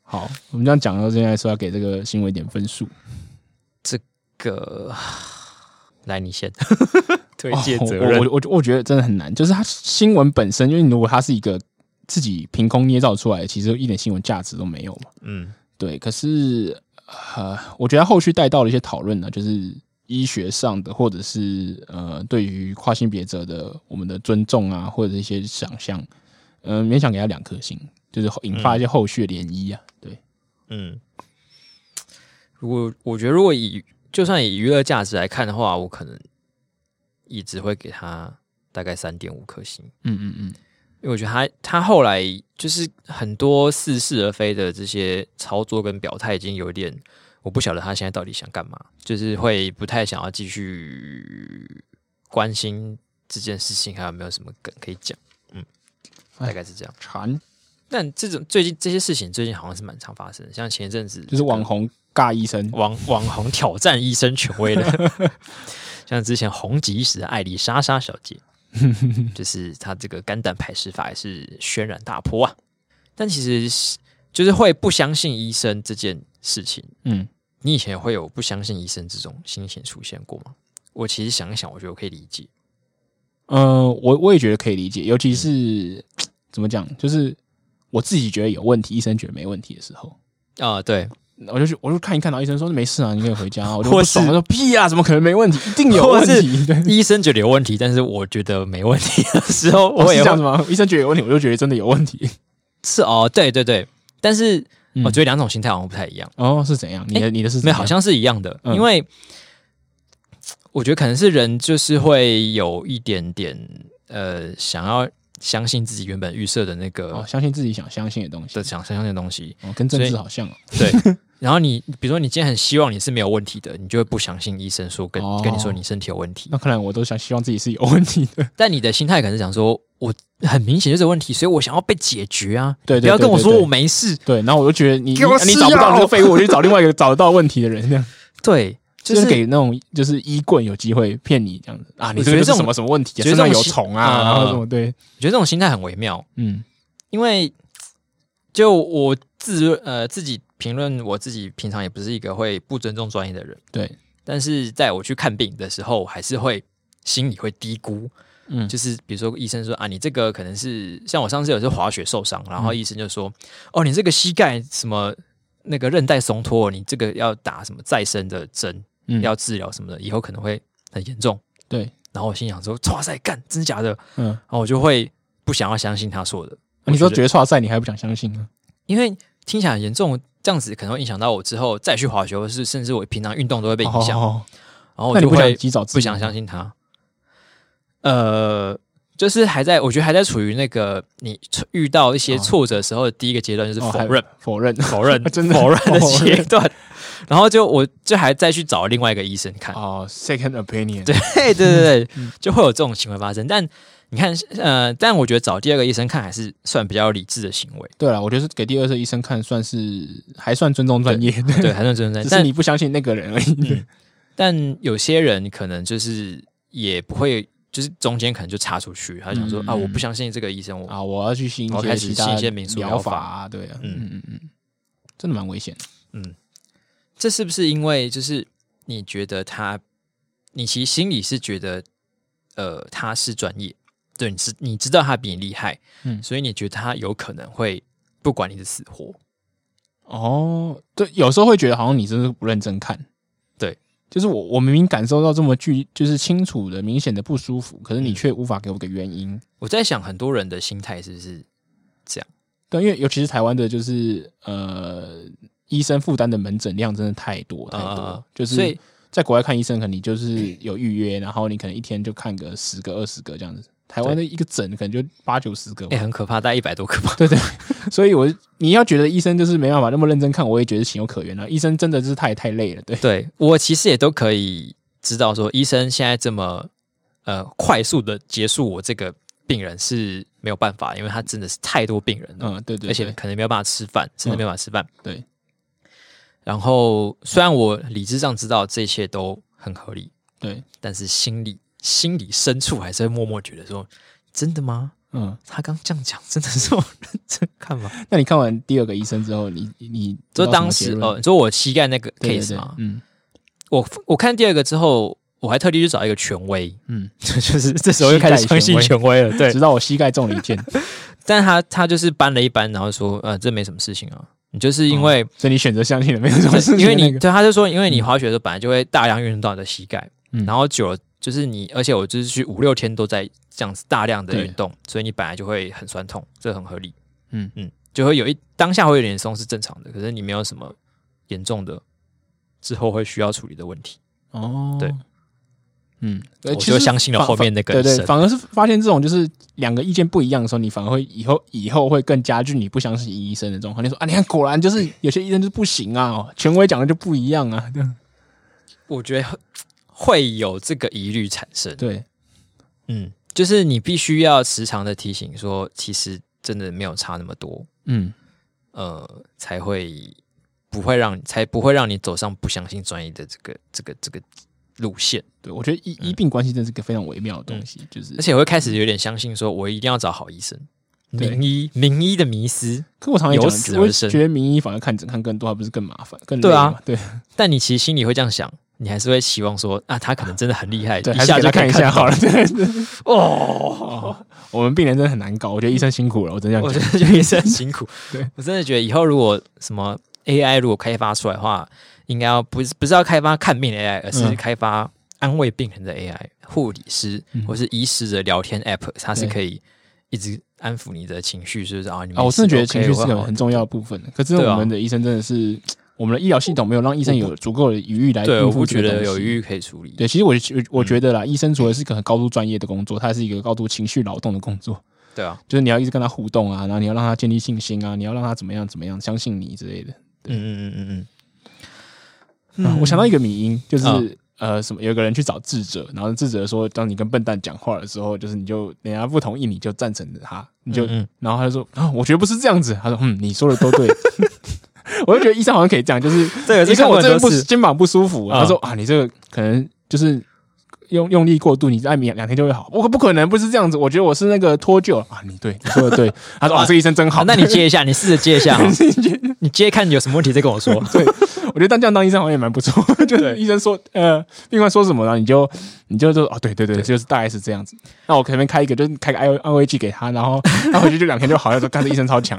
好，我们这样讲到现在说要给这个新闻一点分数， 这个来你先推荐责任。 哦、我我我我觉得真的很难，就是它新闻本身，因为如果它是一个自己凭空捏造出来的，其实一点新闻价值都没有嘛。嗯，对。可是呃，我觉得后续带到了一些讨论呢，就是医学上的，或者是呃，对于跨性别者的我们的尊重啊，或者是一些想象，呃，勉强给他两颗星，就是引发一些后续的涟漪啊。对， 嗯，如果我觉得如果以就算以娱乐价值来看的话，我可能也只会给他大概三点五颗星。嗯嗯嗯。因为我觉得他他后来就是很多似是而非的这些操作跟表态，已经有点我不晓得他现在到底想干嘛，就是会不太想要继续关心这件事情，还有没有什么梗可以讲？嗯，大概是这样。 馋， 但这种最近这些事情最近好像是蛮常发生的，像前一阵子就是网红尬医生， 网网红挑战医生权威的，像之前红极一时的艾丽莎莎小姐。就是他这个肝胆排石法也是轩然大波啊，但其实就是会不相信医生这件事情。嗯，你以前会有不相信医生这种心情出现过吗？我其实想一想，我觉得我可以理解。 呃，我我也觉得可以理解，尤其是、嗯、怎么讲，就是我自己觉得有问题，医生觉得没问题的时候啊，对。 我就我就看一看到医生说没事啊，你可以回家。我就不爽，我说屁啊，怎么可能没问题？一定有问题。对， 医生觉得有问题，但是我觉得没问题的时候，我也是这样子吗？医生觉得有问题，我就觉得真的有问题。 是哦，对对对，但是、嗯、我觉得两种心态好像不太一样。 哦，是怎样？你的、欸、你的是怎样？ 没有，好像是一样的，嗯、因为我觉得可能是人就是会有一点点呃想要。相信自己原本预设的那个、 哦，相信自己想相信的东西， 的想相信的东西， 哦，跟政治好像哦。 对，然后你比如说你今天很希望你是没有问题的，你就会不相信医生说跟、哦、跟你说你身体有问题。 那看来我都想希望自己是有问题的， 但你的心态可能是想说，我很明显就是有问题，所以我想要被解决啊。 对， 对， 对， 对， 不要跟我说我没事。 对，然后我就觉得你你找不到这个废物，我就找另外一个找得到问题的人。这样对。 就是给那种就是医棍有机会骗你这样子啊，你这个是什么什么问题、啊？身上有虫啊，然后什么？对， 我觉得这种心态很微妙。嗯，因为就我自呃自己评论我自己，平常也不是一个会不尊重专业的人。 对， 但是在我去看病的时候，还是会心里会低估。嗯，就是比如说医生说啊，你这个可能是像我上次有次滑雪受伤，然后医生就说，嗯、哦，你这个膝盖什么那个韧带松脱，你这个要打什么再生的针。嗯、要治疗什么的，以后可能会很严重。 对， 然后我心想说：“哇塞，干，真的假的？”嗯，然后我就会不想要相信他说的。 啊、你说觉得哇塞，你还不想相信呢？ 因为听起来很严重，这样子可能会影响到我之后再去滑雪，或是甚至我平常运动都会被影响。哦、然后我就会及早不想相信他。呃，就是还在，我觉得还在处于那个你遇到一些挫折的时候的第一个阶段，就是否认、 哦、否认、 否认、 真的否认的阶段。然后就我就还再去找另外一个医生看哦 ，second opinion， 对对对对，就会有这种行为发生。但你看，呃，但我觉得找第二个医生看还是算比较理智的行为。 对了，我觉得给第二个医生看算是还算尊重专业， 对，对还算尊重专业， 只是你不相信那个人而已。嗯、 但有些人可能就是也不会。就是中间可能就插出去，他想说、嗯、啊，我不相信这个医生，我啊，我要去信一些其他的民俗疗法啊，对啊，嗯嗯嗯，真的蛮危险的。 嗯，这是不是因为就是你觉得他，你其实心里是觉得，呃，他是专业，对，你是你知道他比你厉害，嗯，所以你觉得他有可能会不管你的死活。 哦，对，有时候会觉得好像你真的不认真看， 对。 就是我，我明明感受到这么具，就是清楚的、明显的不舒服，可是你却无法给我个原因。嗯、 我在想，很多人的心态是不是这样？ 对，因为尤其是台湾的，就是呃，医生负担的门诊量真的太多太多，呃、就是所以在国外看医生，可能你就是有预约，然后你可能一天就看个十个、二十个这样子。台湾的一个诊可能就八九十个， 哎、欸，很可怕，大概一百多个吧。 对对，所以我你要觉得医生就是没办法那么认真看，我也觉得情有可原了。医生真的就是太太累了，对。 对我其实也都可以知道说，医生现在这么呃快速的结束我这个病人是没有办法，因为他真的是太多病人了， 嗯，对 对, 对， 而且可能没有办法吃饭，甚至没有办法吃饭、 嗯，对。 然后虽然我理智上知道这一切都很合理， 对， 但是心里。心里深处还是会默默觉得说，真的吗？ 嗯，他刚这样讲，真的是我认真看吗？ 那你看完第二个医生之后，你你就当时哦，你说我膝盖那个 case 吗？ 嗯， 我我看第二个之后，我还特地去找一个权威， 嗯， 就是这时候就开始相信权威了，对， 直到我膝盖中了一箭。 但他他就是搬了一搬，然后说，呃，这没什么事情啊。你就是因为、 哦，所以你选择相信了没有什么事情、那個， 因为你对他就说，因为你滑雪的时候本来就会大量运动到你的膝盖， 嗯、 然后久了就是你，而且我就是去五六天都在这样子大量的运动，所以你本来就会很酸痛，这很合理。嗯嗯，就会有一当下会有点松是正常的，可是你没有什么严重的之后会需要处理的问题。 哦， 对。 嗯， 我就相信了后面那个对对，反而是发现这种就是两个意见不一样的时候，你反而会以后以后会更加剧你不相信医生的状况。你说啊，你看果然就是有些医生就不行啊，权威讲的就不一样啊。 我觉得会有这个疑虑产生。 对， 嗯，就是你必须要时常的提醒说，其实真的没有差那么多。嗯，呃，才会不会让才不会让你走上不相信专业的这个这个这个。路线， 对，我觉得医医病关系真是个非常微妙的东西，嗯、就是， 而且我会开始有点相信，说我一定要找好医生。名医，名医的迷思， 可我常常由此而生， 我觉得名医反而看诊看更多，还不是更麻烦、更累对啊， 对。 但你其实心里会这样想，你还是会期望说，啊，他可能真的很厉害， 对， 一下就看一下好了。 哦， 我们病人真的很难搞，我觉得医生辛苦了，我真的我真的觉得医生很辛苦。 对， 我真的觉得以后如果什么 A I 如果开发出来的话，应该要不是不是要开发看病的 A I， 而是开发、嗯。安慰病人的 A I， 护理师、嗯、或是医师的聊天 App， 它是可以一直安抚你的情绪，是不是啊？你啊，我真的觉得情绪是个很重要的部分的。可是我们的医生真的是，我们的医疗系统没有让医生有足够的余裕来应付这个东西。对， 我不觉得有余裕可以处理。 对，其实我我觉得啦，嗯、医生除了是一个很高度专业的工作，它是一个高度情绪劳动的工作。 对啊， 就是你要一直跟他互动啊，然后你要让他建立信心啊，你要让他怎么样怎么样相信你之类的。嗯嗯嗯嗯嗯。啊，我想到一个迷因，就是。嗯呃，什么？有个人去找智者，然后智者说，当你跟笨蛋讲话的时候，就是你就人家不同意，你就赞成他，你就，嗯嗯然后他就说啊，我觉得不是这样子。他说，嗯，你说的都对。我就觉得医生好像可以这样，就是医生我这边不肩膀不舒服，他说啊，你这个可能就是用用力过度，你再两两天就会好。我不可能不是这样子，我觉得我是那个脱臼啊，你对你说的对。他说啊，这个医生真好。 那你接一下，你试着接一下，你接看有什么问题再跟我说。 对。我觉得当这样当医生好像也蛮不错，就是医生说呃，病患说什么，然后你就你就说哦，对对对，就是大概是这样子。那我可能开一个，就是开个安慰安慰剂给他，然后他回去就两天就好，他说干这医生超强，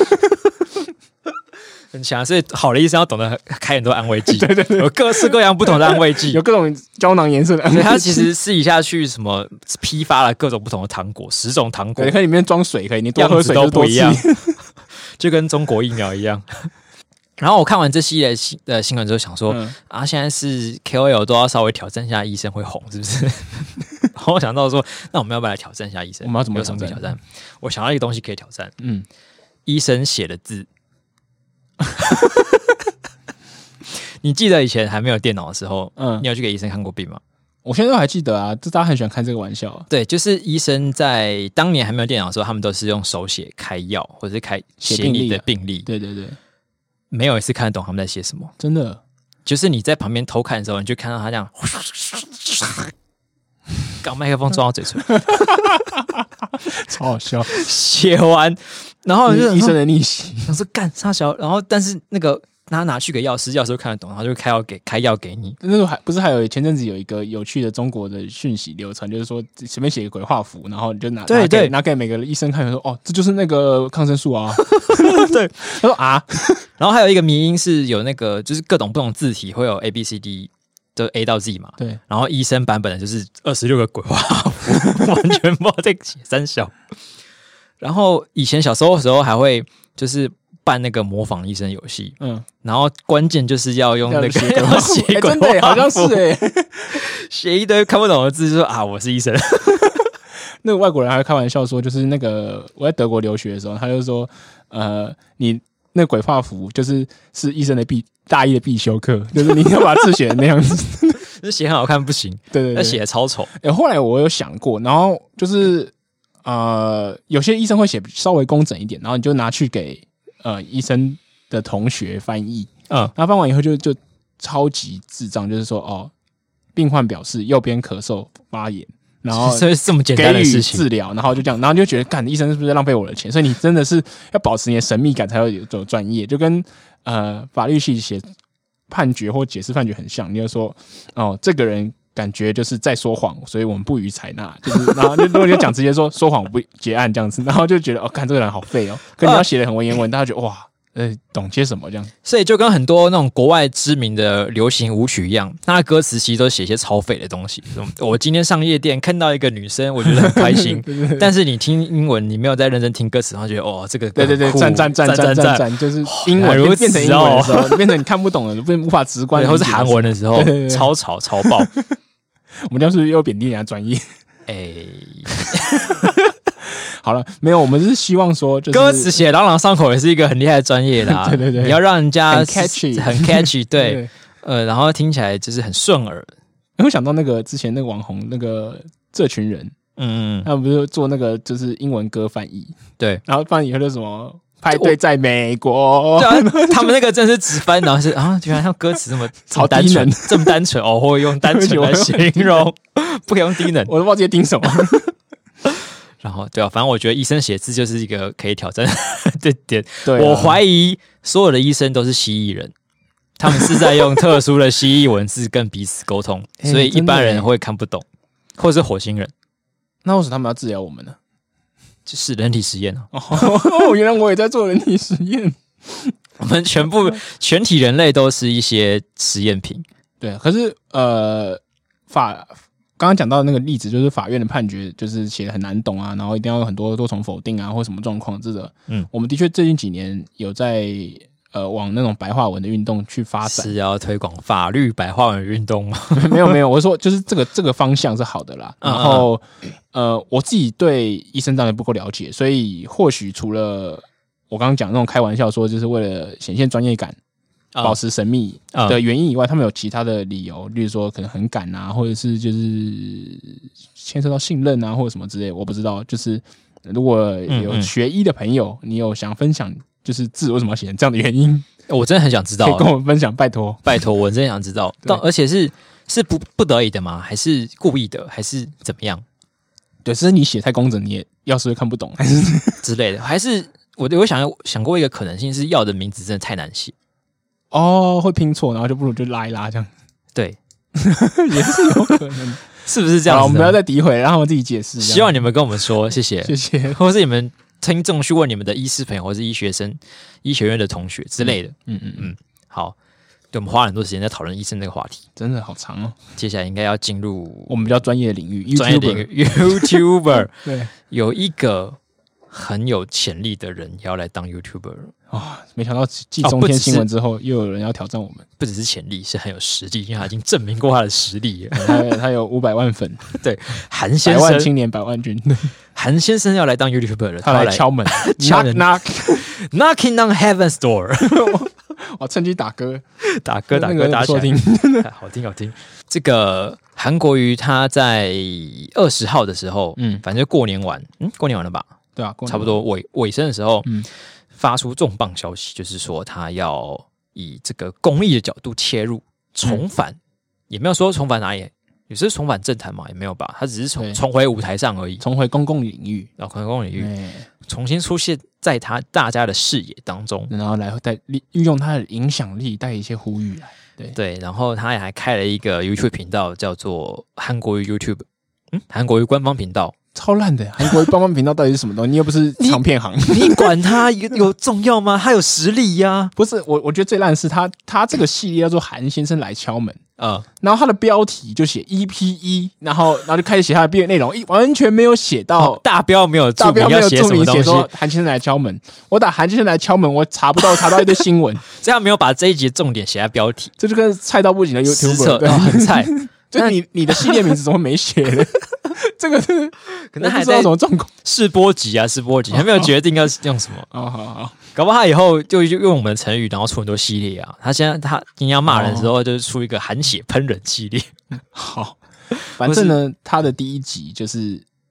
很强。所以好的医生要懂得开很多安慰剂， 对对对， 有各式各样不同的安慰剂， 有各种胶囊颜色的安慰剂。 他其实私底下去什么批发了各种不同的糖果，十种糖果， 对，可以里面装水，可以你多喝水就多吃， 就跟中国疫苗一样。然后我看完这系列新的新闻之后，想说、嗯、啊，现在是 K O L 都要稍微挑战一下医生会红，是不是？然后我想到说，那我们要不要来挑战一下医生？ 我们要怎么挑战？挑战？我想到一个东西可以挑战， 嗯， 医生写的字。你记得以前还没有电脑的时候，嗯，你有去给医生看过病吗？ 我现在都还记得啊，这大家很喜欢开这个玩笑、啊。 对，就是医生在当年还没有电脑的时候，他们都是用手写开药，或者是开写你的病历。 对对对。 没有一次看得懂他们在写什么， 真的， 就是你在旁边偷看的时候，你就看到他这样，搞麦克风撞到嘴唇， 超好笑。 写完，然后就医生的逆袭， 我说干傻小，然后但是那个拿拿去给药师，药师看得懂，然后就开药给开药给你。 那时候还不是还有前阵子有一个有趣的中国的讯息流传，就是说前面写个鬼画符，然后你就拿对对拿给每个医生看，说哦，这就是那个抗生素啊。 对， 他说啊， 然后还有一个迷因是有那个就是各种不同字体会有 A B C D 的 A 到 Z 嘛， 对， 然后医生版本的就是二十六个鬼画符，完全不知道在写三小。然后以前小时候的时候还会就是办那个模仿医生游戏，嗯，然后关键就是要用那个写鬼画符， 欸、真的好像是哎、欸， 写一堆看不懂的字，就说啊我是医生。 那个外国人还开玩笑说，就是那个我在德国留学的时候，他就说，呃，你那鬼画符就是是医生的必大一的必修课，就是你要把字写那样子， 就写很好看不行， 对对对， 写的超丑。 哎、欸，后来我有想过，然后就是呃，有些医生会写稍微工整一点，然后你就拿去给呃医生的同学翻译，嗯，然后翻完以后就就超级智障，就是说哦，病患表示右边咳嗽发炎。 然后这是这么简单的事情治疗，然后就这样，然后就觉得干医生是不是在浪费我的钱？所以你真的是要保持你的神秘感才会有有专业，就跟呃法律系写判决或解释判决很像。你就说哦，这个人感觉就是在说谎，所以我们不予采纳。就是然后就如果你就讲直接说说谎不结案这样子，然后就觉得哦，看这个人好废哦。可你要写的很文言文，大家觉得哇。呃，懂些什么这样？ 所以就跟很多那种国外知名的流行舞曲一样，它的歌词其实都写一些超废的东西。我今天上夜店看到一个女生，我觉得很开心。对对对，但是你听英文，你没有在认真听歌词，然后觉得哦，这个对对对，赞赞赞赞赞赞，就是英文变变成英文的时候，变成你看不懂了，变无法直观， 或是韩文的时候，对对对超吵超爆。 我们这样是不是又贬低人家专业？哎、欸。好了，没有，我们是希望说、就是， 歌词写朗朗上口也是一个很厉害的专业啦。 对对对， 你要让人家很 catchy， 很 catchy， 对，對呃，然后听起来就是很顺耳。 我想到那个之前那个网红那个这群人，嗯嗯，他们不是做那个就是英文歌翻译， 对， 然后翻译以后就什么派对在美国， 对啊，他们那个真的是直翻，然后是啊，居然像歌词这么这么单纯，这么单纯哦，会用单纯来形容，不可以用低能， 我都不知道这些盯什么。 然后对啊，反正我觉得医生写字就是一个可以挑战的点。 对、啊， 我怀疑所有的医生都是蜥蜴人，他们是在用特殊的蜥蜴文字跟彼此沟通，欸、所以一般人会看不懂，或是火星人。 那为什么他们要治疗我们呢？ 就是人体实验啊！ 哦，原来我也在做人体实验。 我们全部全体人类都是一些实验品。 对，可是呃，法。刚刚讲到的那个例子，就是法院的判决，就是写的很难懂啊，然后一定要有很多多重否定啊，或什么状况，这个，嗯，我们的确最近几年有在呃往那种白话文的运动去发展， 是要推广法律白话文运动吗？ 没有没有，我说就是这个这个方向是好的啦。然后呃，我自己对医生当然不够了解，所以或许除了我刚刚讲那种开玩笑说，就是为了显现专业感。保持神秘的原因以外，他们有其他的理由，例如说可能很赶啊，或者是就是牵涉到信任啊，或者什么之类，我不知道。就是如果有学医的朋友，你有想分享，就是字为什么要写成这样的原因， 我真的很想知道， 可以跟我们分享，拜托， 拜托，我真的想知道。到而且是是不不得已的吗？还是故意的？还是怎么样？ 对，只是你写太工整，你也要是会看不懂，还是之类的？还是我我想想过一个可能性，是药的名字真的太难写。 哦，会拼错，然后就不如就拉一拉这样。 对， 也是有可能， 是不是这样子？ 好，我们不要再诋毁，让他们自己解释。 希望你们跟我们说，谢谢， 谢谢， 或是你们听众去问你们的医师朋友，或是医学生、医学院的同学之类的。嗯嗯嗯，好，对，我们花了很多时间在讨论医生这个话题， 真的好长哦。 接下来应该要进入我们比较专业的领域， 专业领域 YouTuber。 对， 有一个很有潜力的人要来当 YouTuber 啊、哦！没想到继中天新闻之后，又有人要挑战我们。 不只是潜力，是很有实力，因为他已经证明过他的实力了。 他, 他有五百万粉， 对，韩先生， 百万青年百万军， 韩先生要来当 YouTuber 了， 他来敲门敲门 ，knock knocking on heaven's door。 我趁机打歌， 打歌，打歌，打起来， 听， 好听，好听。这个韩国瑜他在二十号的时候，嗯，反正过年完，嗯，过年完了吧？ 对啊， 差不多尾尾声的时候，嗯，发出重磅消息，就是说他要以这个公益的角度切入，重返，嗯、也没有说重返哪里，也是重返政坛嘛，也没有吧？他只是重重回舞台上而已， 重回公共领域， 然后公共领域，重新出现在他大家的视野当中， 然后来带运用他的影响力，带一些呼吁来。对对，然后他也还开了一个 YouTube 频道，叫做韩国瑜 YouTube， 嗯，韩国瑜官方频道。 超烂的，韩国官方频道到底是什么东西？你又不是唱片行， 你, 你管他有有重要吗？他有实力呀、啊！ 不是我，我觉得最烂的是他，他这个系列叫做韩先生来敲门啊、嗯，然后他的标题就写 E P 一，然后然后就开始写他的毕业内容，完全没有写到、 哦、大标没有大标没有注明写说韩先生来敲门。我打韩先生来敲门，我查不到，查到一堆新闻， 这样没有把这一集的重点写在标题， 这就跟菜到不行的 YouTuber 对、哦、很菜。 就是你你的系列名字怎么没写呢？这个是可能还在什么状况？ 试播集啊，试播集还没有决定要用什么。 哦，好好， 搞不好他以后就用我们的成语，然后出很多系列啊。他现在他今天要骂人的时候，就是出一个含血喷人系列。 好，反正呢，他的第一集就是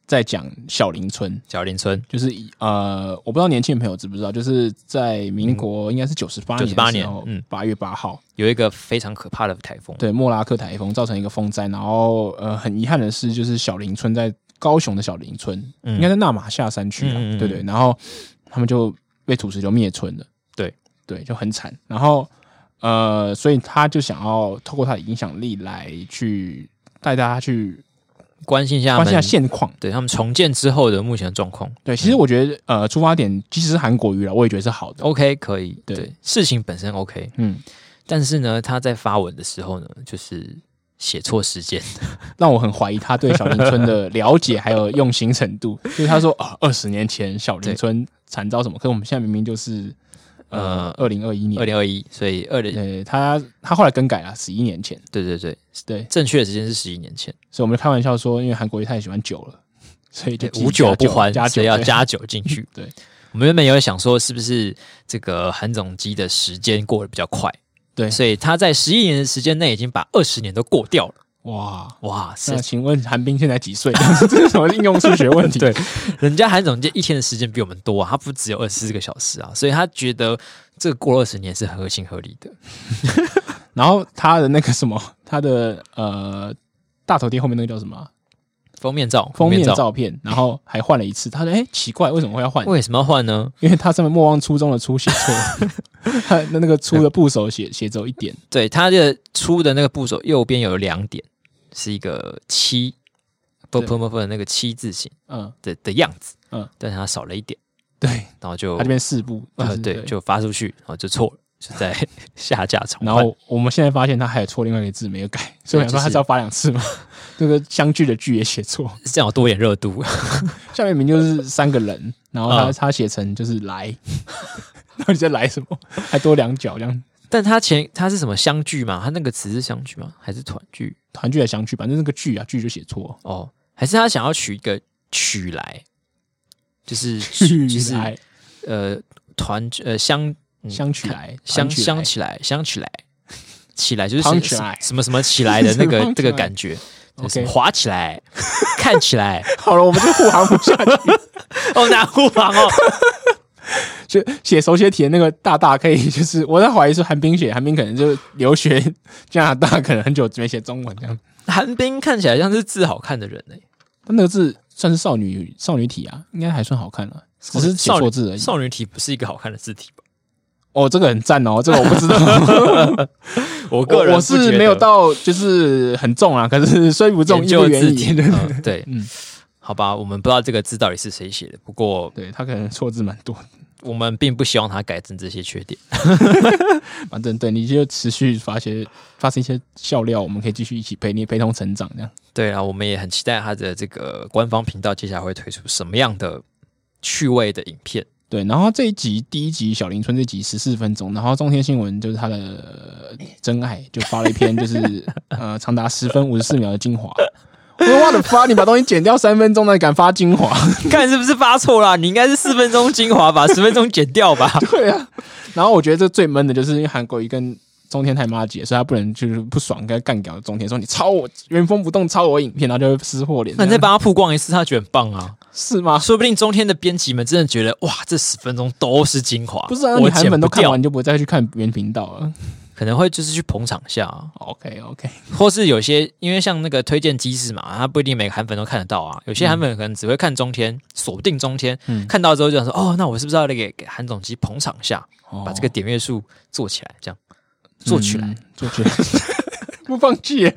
在讲小林村， 小林村就是呃，我不知道年轻朋友知不知道，就是在民国应该是九十八年的时候，嗯，八月八号有一个非常可怕的台风， 对，莫拉克台风造成一个风灾，然后呃，很遗憾的是，就是小林村在高雄的小林村，嗯、应该在纳马夏山区啊，嗯嗯嗯对对，然后他们就被土石流灭村了， 对对，就很惨，然后呃，所以他就想要透过他的影响力来去带大家去。 关心一下关心一下现况， 对他们重建之后的目前的状况。 对，其实我觉得，呃，出发点即使是韩国瑜了，我也觉得是好的。 OK， 可以， 对， 对事情本身 OK， 嗯，但是呢，他在发文的时候呢，就是写错时间， 让我很怀疑他对小林村的了解还有用心程度。就是他说啊，二十年前小林村惨遭什么，可是我们现在明明就是呃二零二一年， 二零二一，所以二零对他他后来更改了，十一年前。 对对对对， 正确的时间是十一年前， 所以我们就开玩笑说，因为韩国瑜太喜欢酒了，所以就无酒不欢， 加所以要加酒进去。 对， 我们原本有想说，是不是这个韩总机的时间过得比较快？ 对， 所以他在十一年的时间内已经把二十年都过掉了。 哇哇！ 那请问韩冰现在几岁？这是什么应用数学问题？ 对，人家韩总监一天的时间比我们多啊，他不只有二十四个小时啊，所以他觉得这个过二十年是合情合理的。 然后他的那个什么，他的呃大头贴后面那个叫什么？ 封面照， 封面照片，然后还换了一次。他说：“哎、欸，奇怪，为什么会要换？ 为什么要换呢？ 因为他上面莫忘初衷的初写错了，他的那个初的部首写写走一点。 对，他的初的那个部首右边有两点，是一个七，不不不不的那个七字形，嗯的的样子，嗯，但是他少了一点， 对， 然后就他这边四部， 呃，对，就发出去，然后就错了。”就在下架重然后我们现在发现他还有错另外一个字没有改，所以我想说他是要发两次吗？这个相聚的聚也写错， 这样有多点热度。 下面名就是三个人，然后他、嗯、他写成就是来，到底在来什么？还多两脚这样。 但他前他是什么相聚吗？他那个词是相聚吗？还是团聚？ 团聚还是相聚？反正那个聚啊聚就写错哦。还是他想要取一个取来，就是取就是来呃团呃相。 相起来， 相相起来，相起来，起来就是什么什么起来的那个这个感觉，就是滑起来，看起来。 好了，我们就护航不下去。 哦，哪护航哦？ 就写手写体的那个大大可以，就是我在怀疑是韩冰写，韩冰可能就留学加拿大，可能很久没写中文这样。 韩冰看起来像是字好看的人哎、欸， 但那个字算是少女少女体啊，应该还算好看了，只是写错字而已。 少女体不是一个好看的字体吧？ 哦，这个很赞哦，这个我不知道。 我个人我, 我是没有到就是很重啊，可是虽不重， 就字体。 嗯、对，嗯，好吧，我们不知道这个字到底是谁写的，不过对他可能错字蛮多的。 我们并不希望他改正这些缺点。 反正对你就持续发些发生一些笑料，我们可以继续一起陪你陪同成长这样。 对啊，我们也很期待他的这个官方频道接下来会推出什么样的趣味的影片。 对，然后这一集第一集小林村这集十四分钟，然后中天新闻就是他的、呃、真爱就发了一篇就是呃长达十分五十四秒的精华。我说我的发，你把东西剪掉三分钟，那你敢发精华？ 看是不是发错了？你应该是四分钟精华，把十分钟剪掉吧？ 对啊。然后我觉得这最闷的就是因为韩国瑜跟中天太妈姐，所以他不能就是不爽跟干掉中天说你抄我原封不动抄我影片，然后就会撕破脸。 那你再帮他曝光一次，他觉得很棒啊。 是吗？ 说不定中天的编辑们真的觉得哇，这十分钟都是精华。 不是啊，你韩粉都看完，你就不会再去看原频道了。 可能会就是去捧场下、啊、 ，OK OK， 或是有些因为像那个推荐机制嘛，他不一定每个韩粉都看得到啊。有些韩粉可能只会看中天，锁定中天，嗯、看到之后就想说，哦，那我是不是要给给韩总机捧场下，哦、把这个点阅数做起来，这样做起来，嗯、 做起来，不放弃。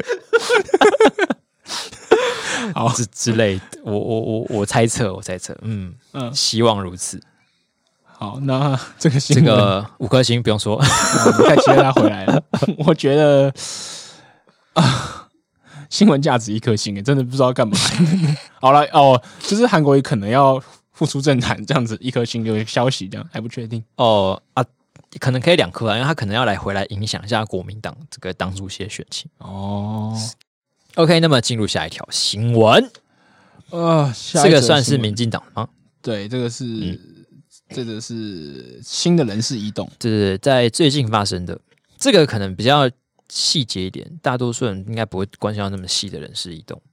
好之之类的，我我我我猜测，我猜测，嗯嗯，希望如此。 好，那这个这个五颗星不用说， 我太期待他回来了。我觉得啊，新闻价值一颗星，真的不知道干嘛。好了哦，就是韩国也可能要复出政坛，这样子一颗星有消息，这样还不确定哦啊，可能可以两颗啊，因为他可能要来回来影响一下国民党这个党主席的选情哦。OK， 那么进入下一条新闻， 呃， 这个算是民进党吗？ 对，这个是。嗯这个是新的人事移动， 对，在最近发生的，这个可能比较细节一点，大多数人应该不会关心到那么细的人事移动。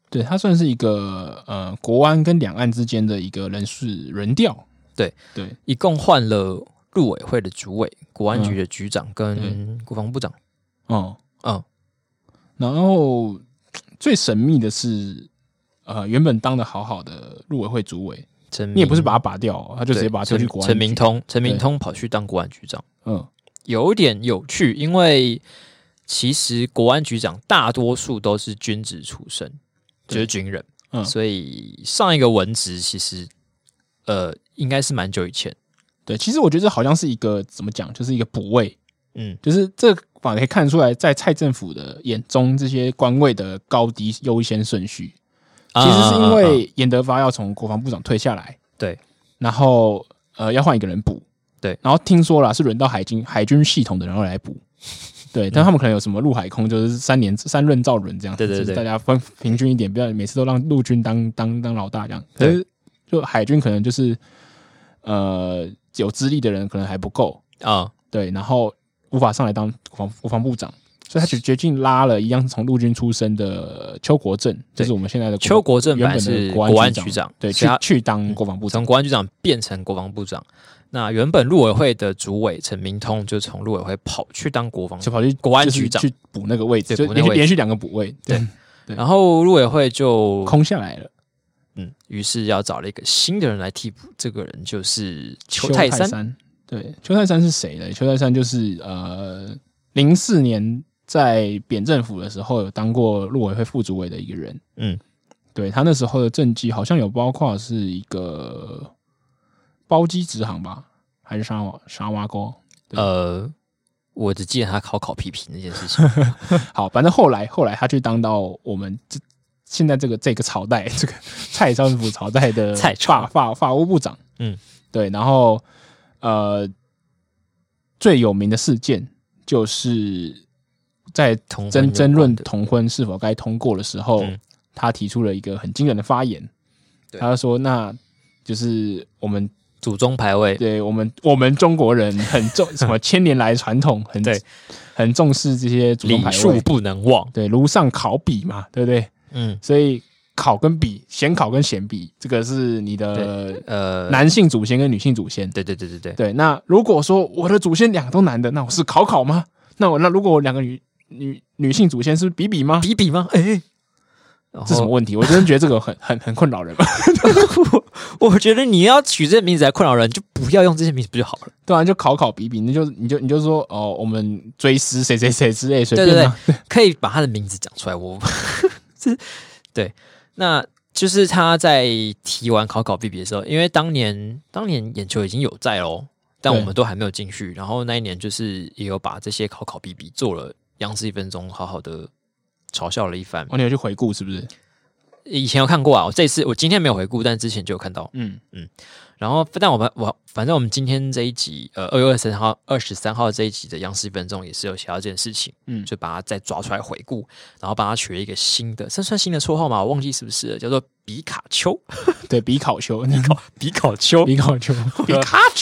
对，它算是一个呃国安跟两岸之间的一个人事轮调。 对对， 一共换了陆委会的主委、国安局的局长跟国防部长。 哦、 嗯，嗯， 然后最神秘的是，呃，原本当的好好的陆委会主委，你也不是把他拔掉、哦，他就直接把他推去国安局。 陈明通，陈明通跑去当国安局长。 嗯， 有点有趣，因为其实国安局长大多数都是军职出身，就是军人。嗯，所以上一个文职其实呃应该是蛮久以前。 对，其实我觉得这好像是一个怎么讲，就是一个补位。 嗯， 就是这反而可以看出来，在蔡政府的眼中，这些官位的高低优先顺序，其实是因为严德发要从国防部长退下来， 对， 然后呃要换一个人补， 对， 然后听说啦是轮到海军海军系统的人来补，对，但他们可能有什么陆海空，就是三年三任造轮这样， 对对对， 就是大家分平均一点，不要每次都让陆军当当当老大这样。可是就海军可能就是呃有资历的人可能还不够啊、嗯，对，然后无法上来当国防国防部长，所以他就决定拉了一样从陆军出身的邱国正，就是我们现在的邱国正原本是国安局长， 对，去去当国防部长， 从国安局长变成国防部长。那原本陆委会的主委陈明通就从陆委会跑去当国防， 就跑去国安局长去补那个位置，就连续连续两个补位，对。 对，然后陆委会就空下来了， 嗯，于是要找了一个新的人来替补，这个人就是邱泰山。 山对，邱泰山是谁呢？邱泰山就是呃，零四年在扁政府的时候有当过陆委会副主委的一个人。嗯，对他那时候的政绩好像有包括是一个包机直航吧，还是沙瓦沙瓦沟？ 呃，我只记得他考考屁屁那件事情。 好，反正后来后来他去当到我们这现在这个这个朝代，这个蔡政府朝代的法法法务部长。嗯，对，然后。呃，最有名的事件就是在争争论同婚是否该通过的时候，嗯、他提出了一个很惊人的发言。他说：“那就是我们祖宗牌位， 对我们我们中国人很重什么千年来传统，很对很重视这些祖宗牌位， 礼数不能忘。 对，炉上烤笔嘛，对不对？嗯，所以。”考跟比，显考跟显比，这个是你的呃男性祖先跟女性祖先。 对对对对对。 对，那如果说我的祖先两个都男的，那我是考考吗？那我那如果我两个女女女性祖先是比比吗？ 比比吗？哎、欸， 这什么问题？我真的觉得这个很很很困扰人吧。 我, 我觉得你要取这些名字来困扰人，就不要用这些名字不就好了？ 对啊，就考考比比，你就你就你就说哦，我们追思谁谁谁之类，随便、啊、 对对对，可以把他的名字讲出来。我这对。那就是他在提完考考比比的时候，因为当年当年眼球已经有在咯，但我们都还没有进去。然后那一年就是也有把这些考考比比做了央视一分钟，好好的嘲笑了一番。 哦，你有去回顾是不是？ 以前有看过啊，我这次我今天没有回顾，但之前就有看到。嗯嗯。然后，但我们我反正我们今天这一集，呃，二月二十三号二十三号这一集的央视一分钟也是有写到这件事情，嗯，就把它再抓出来回顾，然后帮他取了一个新的，这算新的绰号吗？我忘记是不是了，叫做比卡丘。 对，比考丘， 比考比考丘， 比考丘，比卡丘。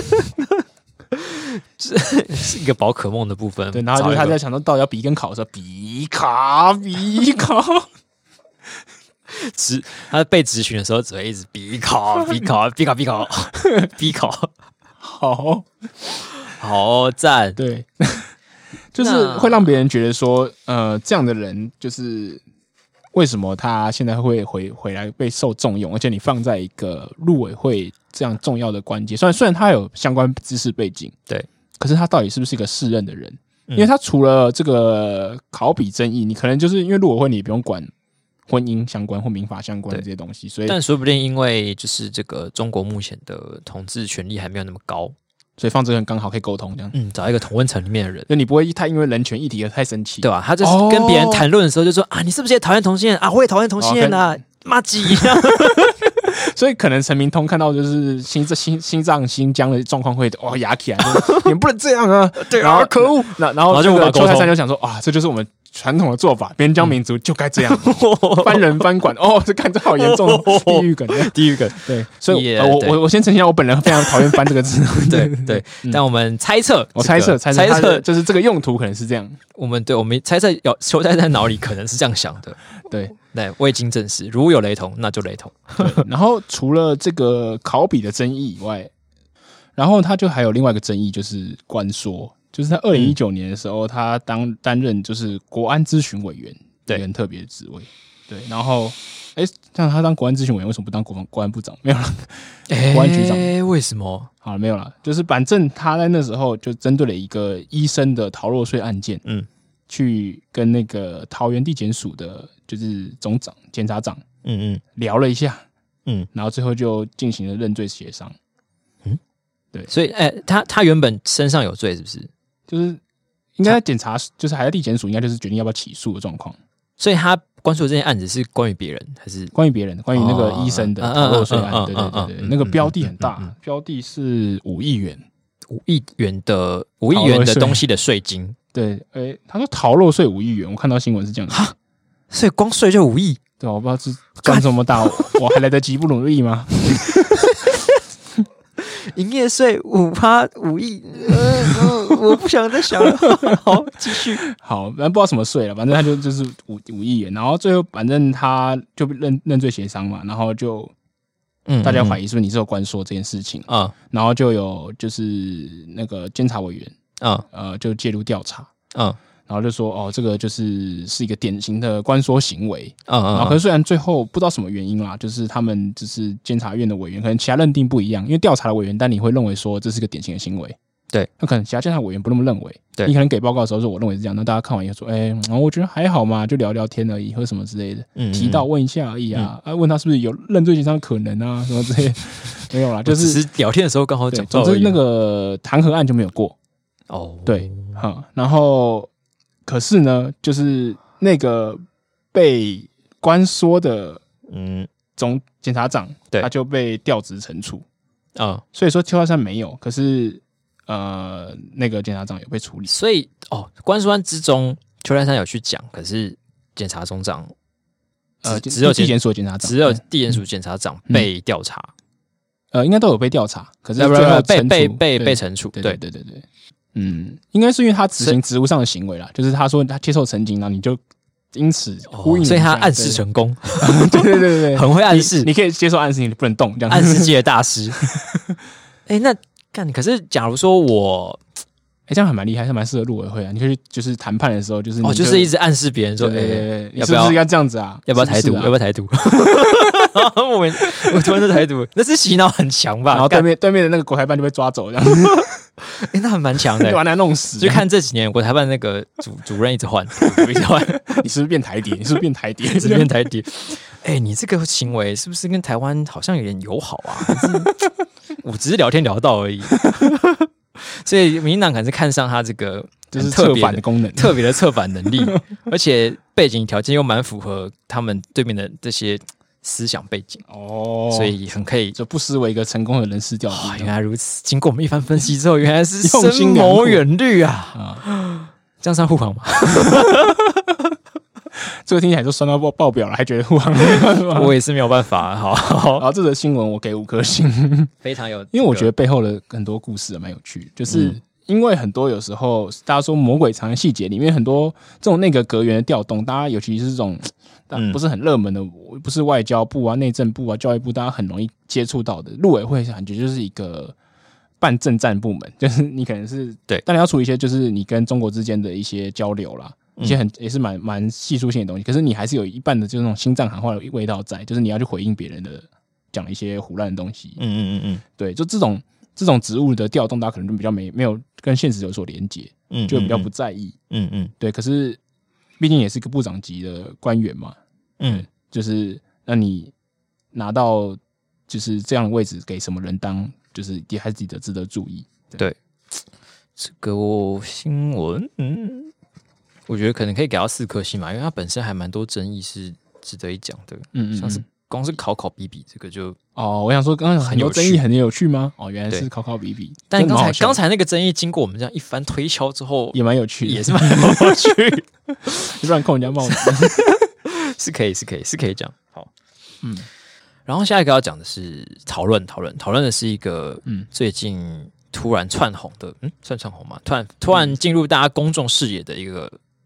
这是一个宝可梦的部分。 对，然后就是他在想说，到底要比跟考的时候，比卡比卡。 只他被质询的时候，只会一直比考、比考、比考、比考、比考， 好好赞。 对，就是会让别人觉得说，呃，这样的人就是为什么他现在会回回来被受重用，而且你放在一个陆委会这样重要的关节，虽然虽然他有相关知识背景， 对， 可是他到底是不是一个适任的人？嗯、因为他除了这个考比争议，你可能就是因为陆委会你也不用管。婚姻相关或民法相关的这些东西，所以但说不定因为就是这个中国目前的统治权力还没有那么高， 所以放这个人刚好可以沟通这样。 嗯，找一个同温层里面的人， 就你不会太因为人权议题而太生气， 对吧？他就是跟别人谈论的时候就说、哦、啊，你是不是也讨厌同性恋啊？我也讨厌同性恋啊，妈鸡！ 所以可能陈明通看到就是心心心脏新疆的状况会哇牙起来，你们不能这样啊！ 对啊，可恶！ 那然后这个邱泰山就想说啊，这就是我们传统的做法，边疆民族就该这样，翻人翻管哦，这看这好严重，地狱梗， 地狱梗。 对，所以、yeah, 呃、我我我先澄清一下，我本人非常讨厌翻这个字。 对对、嗯，但我们猜测， 我猜测猜测猜测就是这个用途可能是这样。 我们对我们猜测有邱泰山脑里可能是这样想的。 对。 对，未经证实，如有雷同，那就雷同。 然后除了这个考比的争议以外，然后他就还有另外一个争议，就是关说，就是在二零一九年的时候，他当担任就是国安咨询委员，对，很特别的职位。对，然后，哎，像他当国安咨询委员，为什么不当国防国安部长？没有了，国安局长。 哎，为什么？ 好了，没有了，就是反正他在那时候就针对了一个医生的逃漏税案件，嗯，去跟那个桃园地检署的，就是总长、检察长，嗯嗯，聊了一下，嗯，然后最后就进行了认罪协商。嗯，对， 所以，哎，他他原本身上有罪，是不是？ 就是应该检察，就是还在地检署，应该就是决定要不要起诉的状况。 所以他关注的这件案子是关于别人还是关于别人的？关于那个医生的逃漏税案，对对对对，那个标的很大，标的是五亿元， 五亿元的五亿元的东西的税金。 对，诶，他说逃漏税五亿元，我看到新闻是这样子， 所以光税就五亿。 对，我不知道是赚这么大，我还来得及不努力吗？ 营业税五趴五亿，呃，我不想再想了。好，继续。 好，反正不知道什么税了，反正他就就是五五亿元，然后最后反正他就认认罪协商嘛，然后就嗯，大家怀疑是不是你是有关说这件事情啊、嗯，然后就有就是那个监察委员啊、嗯，呃，就介入调查，嗯。然后就说哦，这个就是是一个典型的关说行为，嗯嗯，然后可是虽然最后不知道什么原因啦，就是他们就是监察院的委员，可能其他认定不一样，因为调查的委员但你会认为说这是个典型的行为， 对， 那可能其他监察委员不那么认为，对，你可能给报告的时候说我认为是这样，那大家看完以后说，哎、欸，我觉得还好嘛，就聊聊天而已，或者什么之类的，嗯嗯提到问一下而已啊，嗯、啊，问他是不是有认罪协商可能啊，什么之类的，没有啦，就是只是聊天的时候刚好讲到而已， 总之那个弹劾案就没有过，哦，对，哈，然后。可是呢，就是那个被关说的，嗯，总检察长，他就被调职惩处啊、嗯，所以说邱泰山没有，可是呃，那个检察长有被处理。 所以哦，关说案之中，邱泰山有去讲，可是检察总长， 呃，只有地检署检察长， 只有地检署检察长被调查、 嗯，呃，应该都有被调查，可是最后被被被被惩处， 对对对对对。嗯，应该是因为他执行职务上的行为啦，就是他说他接受曾经，然后你就因此呼应、 哦，所以他暗示成功。 对对对对对， 很会暗示你， 你可以接受暗示，你不能动，这样暗示界的大师。哎、欸，那干，可是假如说我， 哎、欸，这样还蛮厉害，还蛮适合陆委会啊。你可以就是谈判的时候，就是你哦，就是一直暗示别人说，哎、 欸，你是不是要这样子啊？ 要不要台独？要不要台独？我们我突然是台独，那是洗脑很强吧？ 然后对面对面的那个国台办就被抓走，这样。 哎、欸，那还蛮强的， 就把他弄死。 就看这几年国台办那个主主任一直换，一直换， 你是不是变台谍？你是不是变台谍？ 是不是变台谍？哎、欸，你这个行为是不是跟台湾好像有点友好啊？我只是聊天聊到而已。所以民进党可能是看上他这个就是策反的功能， 特别的策反能力，而且背景条件又蛮符合他们对面的这些思想背景哦，所以很可以， 就不失为一个成功的人事调查、 哦。原来如此，经过我们一番分析之后，原来是深谋远虑啊！啊这样算护航吗？ 这个听起来就酸到爆爆表了，还觉得护航？ 我也是没有办法。好，好然后这则新闻我给五颗星， 非常有， 因为我觉得背后的很多故事蛮有趣，就是因为很多有时候大家说魔鬼藏在细节里面，很多这种内阁阁员的调动，大家尤其是这种不是很热门的，不是外交部啊、内政部啊、教育部，大家很容易接触到的。陆委会感觉就是一个半政战部门，就是你可能是对， 当然要处理一些就是你跟中国之间的一些交流啦。一些很也是蛮蛮技术性的东西，可是你还是有一半的就是那种心脏喊话的味道在，就是你要去回应别人的讲一些胡乱的东西。嗯嗯嗯嗯，对，就这种这种职务的调动，大家可能就比较没没有跟现实有所连结，嗯，就比较不在意。嗯嗯，对，可是毕竟也是一个部长级的官员嘛，嗯，就是那你拿到就是这样的位置给什么人当，就是也还是值得值得注意。 对，对这个新闻，嗯。我觉得可能可以给到四颗星嘛，因为它本身还蛮多争议是值得一讲的。嗯嗯，像是光是考考比比这个就哦，我想说刚刚很多争议很有趣吗？哦，原来是考考比比。 但刚才刚才那个争议经过我们这样一番推敲之后， 也蛮有趣的， 也是蛮有趣。 不然扣人家帽子是可以是可以是可以讲好。嗯，然后下一个要讲的是讨论讨论讨论的是一个嗯最近突然窜红的，嗯，算窜红吗？突然突然进入大家公众视野的一个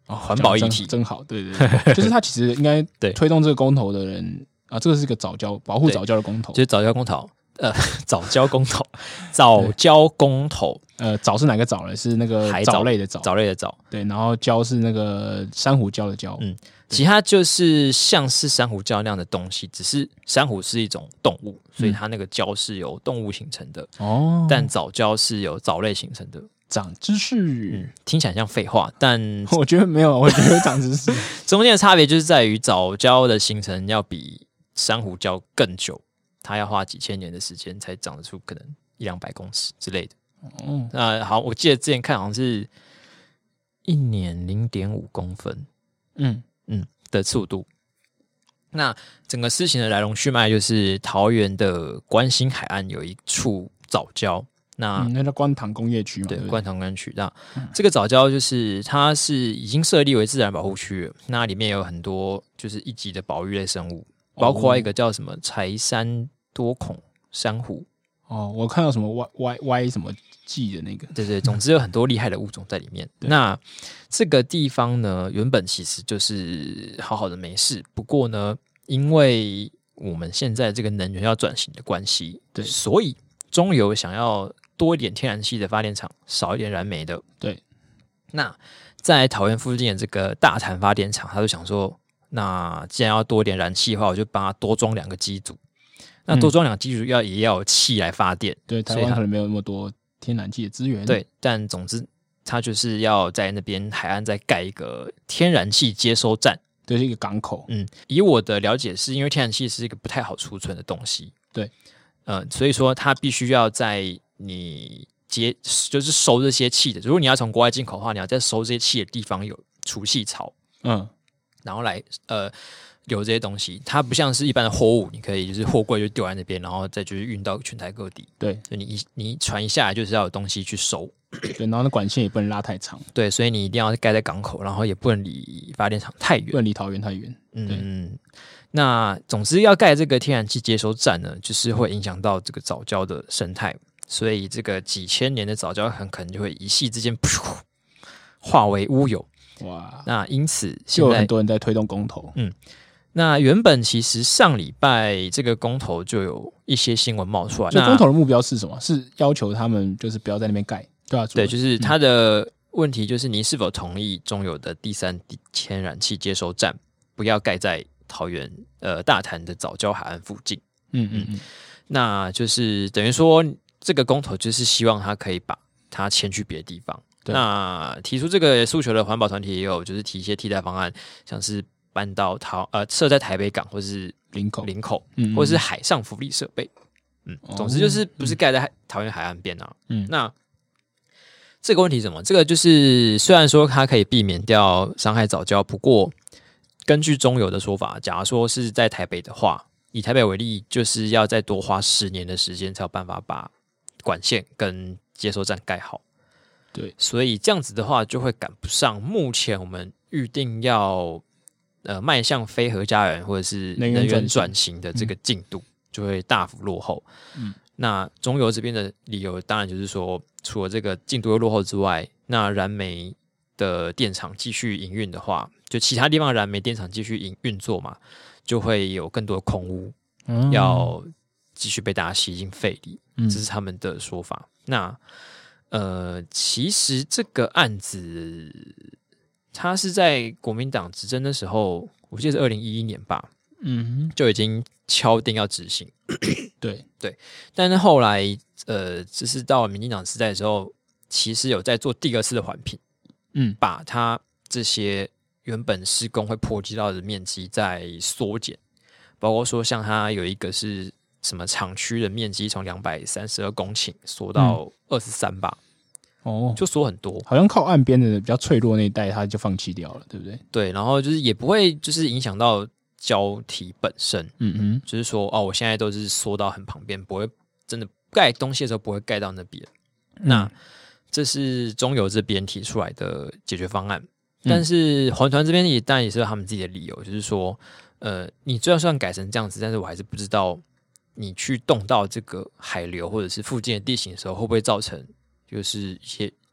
哦， 环保议题真好，对对对，就是他其实应该对推动这个公投的人啊，这个是一个早教保护早教的公投， 就是早教公投，呃，早教公投，早教公投， 呃，藻是哪个藻呢？是那个海藻类的藻， 藻类的藻， 对，然后礁是那个珊瑚礁的礁， 嗯，其他就是像是珊瑚礁那样的东西，只是珊瑚是一种动物，所以它那个礁是由动物形成的，哦，但藻礁是由藻类形成的。 长知识， 嗯，听起来像废话，但我觉得没有，我觉得长知识。 中间的差别就是在于藻礁的形成要比珊瑚礁更久，它要花几千年的时间才长得出可能一两百公尺之类的。哦，那好，我记得之前看好像是一年零点五公分，嗯嗯的速度。那整个事情的来龙去脉就是桃园的关心海岸有一处藻礁。那、 嗯、那叫观塘工业区嘛？ 对， 对观塘工业区。那、嗯、这个藻礁就是它是已经设立为自然保护区了，那里面有很多就是一级的保育类生物，包括一个叫什么柴山多孔珊瑚。 哦，我看到什么 Y Y Y 什么记的那个， 对对，总之有很多厉害的物种在里面。那这个地方呢，原本其实就是好好的没事，不过呢，因为我们现在这个能源要转型的关系，对，所以中油想要多一点天然气的发电厂，少一点燃煤的。 对， 那在桃园附近的这个大潭发电厂，他就想说，那既然要多一点燃气的话，我就帮他多装两个机组。那多装两个机组要、嗯、也要有气来发电。 对，台湾可能没有那么多天然气的资源。 对，但总之他就是要在那边海岸再盖一个天然气接收站， 对，是一个港口。 嗯，以我的了解是因为天然气是一个不太好储存的东西。 对， 呃，所以说它必须要在你接就是收这些气的，如果你要从国外进口的话，你要在收这些气的地方有储气槽，嗯，然后来呃留这些东西。它不像是一般的货物，你可以就是货柜就丢在那边，然后再就是运到全台各地。 对， 所以你一你船一下来就是要有东西去收。 对，然后那管线也不能拉太长。 对，所以你一定要盖在港口，然后也不能离发电厂太远， 不能离桃园太远。 嗯，那总之要盖这个天然气接收站呢，就是会影响到这个藻礁的生态，所以这个几千年的藻礁很可能就会一夕之间噗化为乌有。哇！那因此现在就有很多人在推动公投。 嗯，那原本其实上礼拜这个公投就有一些新闻冒出来。 那公投的目标是什么？是要求他们就是不要在那边盖，对吧、啊？ 对，就是他的问题就是你是否同意中油的第三天然气接收站不要盖在桃园呃大潭的藻礁海岸附近？嗯嗯嗯，那就是等于说这个公投就是希望他可以把它迁去别的地方。那提出这个诉求的环保团体也有，就是提一些替代方案，像是搬到桃呃设在台北港或是林口、 林口，嗯嗯或是海上浮力设备。嗯，哦、总之就是不是盖在桃园海岸边啊。嗯，那这个问题是什么？这个就是虽然说它可以避免掉伤害藻礁，不过根据中油的说法，假如说是在台北的话，以台北为例，就是要再多花十年的时间才有办法把管线跟接收站盖好。 对， 所以这样子的话，就会赶不上目前我们预定要呃迈向非核家园或者是能源转型的这个进度，嗯、就会大幅落后。嗯，那中油这边的理由当然就是说，除了这个进度又落后之外，那燃煤的电厂继续营运的话，就其他地方的燃煤电厂继续营运作嘛，就会有更多的空污，嗯、要继续被大家吸进肺里，嗯、这是他们的说法。那呃，其实这个案子，他是在国民党执政的时候，我记得是二零一一年吧，嗯，就已经敲定要执行。 对对，但是后来，呃，就是到了民进党时代的时候，其实有在做第二次的环评，嗯，把它这些原本施工会波及到的面积再缩减，包括说像它有一个是。什么厂区的面积从两百三十二公顷缩到二十三吧，哦，就缩很多。 好像靠岸边的比较脆弱那一带，它就放弃掉了，对不对？ 对，然后就是也不会就是影响到礁体本身，嗯嗯，就是说哦，我现在都是缩到很旁边，不会真的盖东西的时候不会盖到那边。嗯、那这是中油这边提出来的解决方案，嗯、但是环团这边也当然也是有他们自己的理由，就是说，呃，你就算改成这样子，但是我还是不知道。你去动到这个海流或者是附近的地形的时候，会不会造成就是一些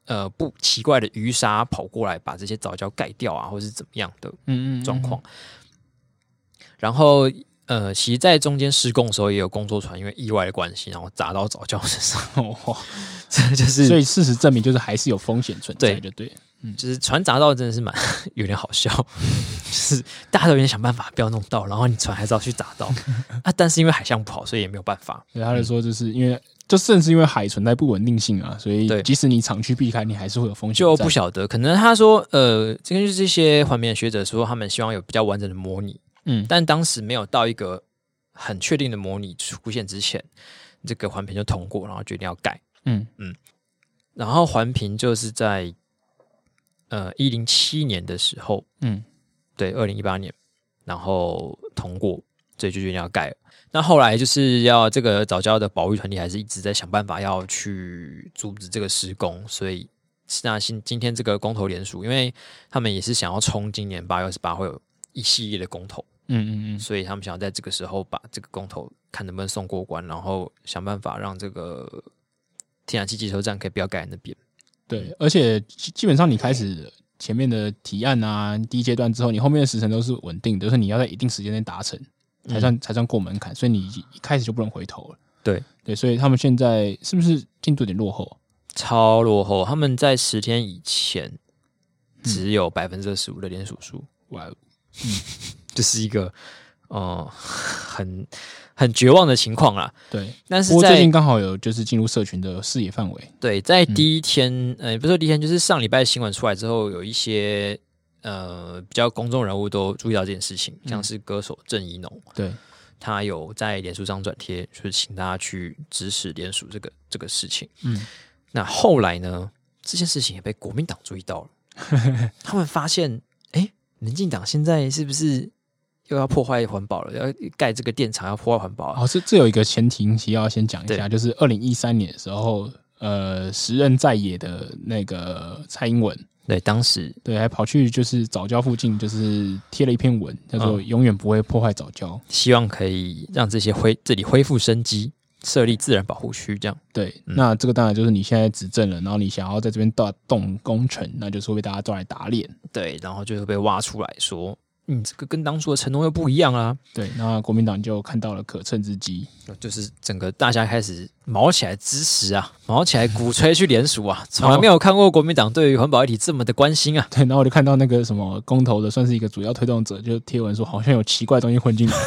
呃不奇怪的鱼鲨跑过来把这些藻礁盖掉啊，或是怎么样的状况。嗯嗯嗯嗯然后呃，其实在中间施工的时候，也有工作船因为意外的关系，然后砸到藻礁身上。哦，这就是， 所以事实证明，就是还是有风险存在，就对。 嗯，就是船砸到真的是蛮有点好笑，就是大家都有点想办法不要弄到，然后你船还是要去砸到啊。但是因为海象不好，所以也没有办法。 对他来说，就是因为就正是因为海存在不稳定性啊，所以即使你常去避开，你还是会有风险。 就不晓得，可能他说，呃，根据这些环评的学者说，他们希望有比较完整的模拟，嗯，但当时没有到一个很确定的模拟出现之前，这个环评就通过，然后决定要改，嗯嗯，然后环评就是在。呃，一零七年的时候，嗯，对，二零一八年，然后通过，所以就决定要盖了。那后来就是要这个藻礁的保育团体还是一直在想办法要去阻止这个施工，所以那今今天这个公投联署，因为他们也是想要冲今年八月二十八会有一系列的公投，嗯嗯嗯，所以他们想要在这个时候把这个公投看能不能送过关，然后想办法让这个天然气接收站可以不要盖在那边。 对，而且基本上你开始前面的提案啊，第一阶段之后，你后面的时程都是稳定的，就是你要在一定时间内达成，才算、嗯、才算过门槛，所以你一开始就不能回头了。 对对，所以他们现在是不是进度有点落后？ 超落后，他们在十天以前只有百分之二十五的连署数，哇、嗯，嗯，这是一个呃很。很绝望的情况啦， 对。 但是不过最近刚好有就是进入社群的视野范围。 对，在第一天，嗯、呃，也不是说第一天，就是上礼拜新闻出来之后，有一些呃比较公众人物都注意到这件事情，像是歌手郑宜农， 对， 他有在脸书上转贴，就是请大家去支持联署这个这个事情。嗯，那后来呢，这件事情也被国民党注意到了，他们发现，哎，民进党现在是不是？又要破坏环保了，要盖这个电厂要破坏环保了。 哦，这这有一个前提需要先讲一下，就是二零一三年的时候，呃，时任在野的那个蔡英文， 对，当时对还跑去就是藻礁附近，就是贴了一篇文，叫做“永远不会破坏藻礁”， 希望可以让这些恢这里恢复生机，设立自然保护区，这样。 对，嗯、那这个当然就是你现在执政了，然后你想要在这边动工程，那就是会被大家抓来打脸。 对，然后就会被挖出来说。嗯，这个跟当初的承诺又不一样啊。 对，那国民党就看到了可乘之机， 就是整个大家开始毛起来支持啊，毛起来鼓吹去联署啊，从来没有看过国民党对于环保议题这么的关心啊。 对，然后我就看到那个什么公投的，算是一个主要推动者，就贴文说好像有奇怪的东西混进来。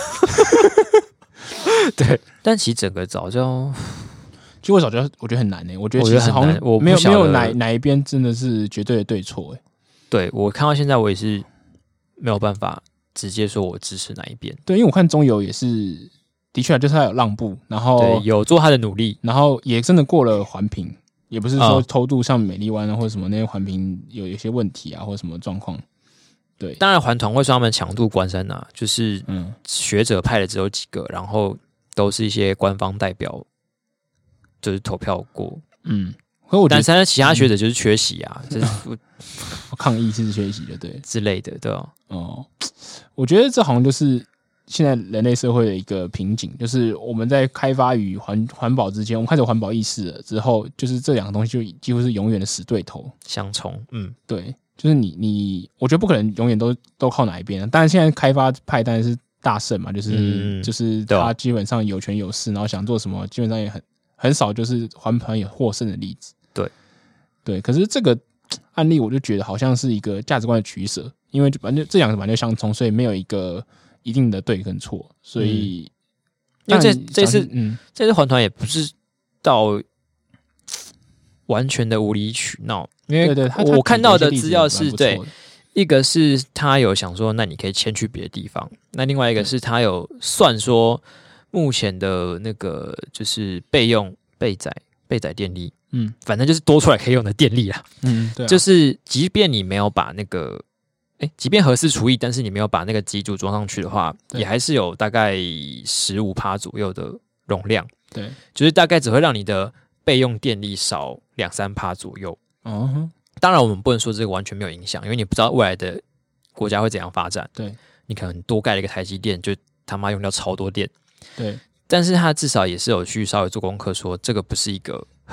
对，但其实整个早就， 其实我早就我觉得很难呢、欸。我觉得其实好像我没有没有哪哪一边真的是绝对的对错哎、欸。 对我看到现在我也是。没有办法直接说我支持哪一边， 对，因为我看中油也是，的确就是他有让步，然后对有做他的努力， 然后也真的过了环评，也不是说偷渡像美丽湾啊或者什么那些环评有一些问题啊或者什么状况。对， 当然环团会说他们强渡关山啊，就是嗯学者派的只有几个，然后都是一些官方代表，就是投票过，嗯。但是其他学者就是缺席啊，嗯、就是抗议是缺席的，对之类的，对吧、啊？ 哦，我觉得这好像就是现在人类社会的一个瓶颈，就是我们在开发与环环保之间，我们开始有环保意识了之后，就是这两个东西就几乎是永远的死对头， 相冲。嗯， 对，就是你你，我觉得不可能永远都都靠哪一边、啊。当然，现在开发派当然是大胜嘛，就是、嗯、就是他基本上有权有势，然后想做什么，基本上也很很少就是环团有获胜的例子。 对， 对，可是这个案例我就觉得好像是一个价值观的取舍，因为反正这两个反正相冲，所以没有一个一定的对跟错，所以、 嗯、因为这这次嗯，这次环团也不是到完全的无理取闹，因为对对我看到的资料是对，一个是他有想说，那你可以迁去别的地方，那另外一个是他有算说目前的那个就是备用备载。备载电力，嗯，反正就是多出来可以用的电力啦，嗯，对、啊，就是即便你没有把那个，哎、欸，即便核四除役，但是你没有把那个机组装上去的话，也还是有大概十五趴左右的容量， 对， 就是大概只会让你的备用电力少两三趴左右。哦，当然我们不能说这个完全没有影响，因为你不知道未来的国家会怎样发展， 对， 你可能多盖了一个台积电，就他妈用掉超多电， 对。 但是他至少也是有去稍微做功课，说这个不是一个很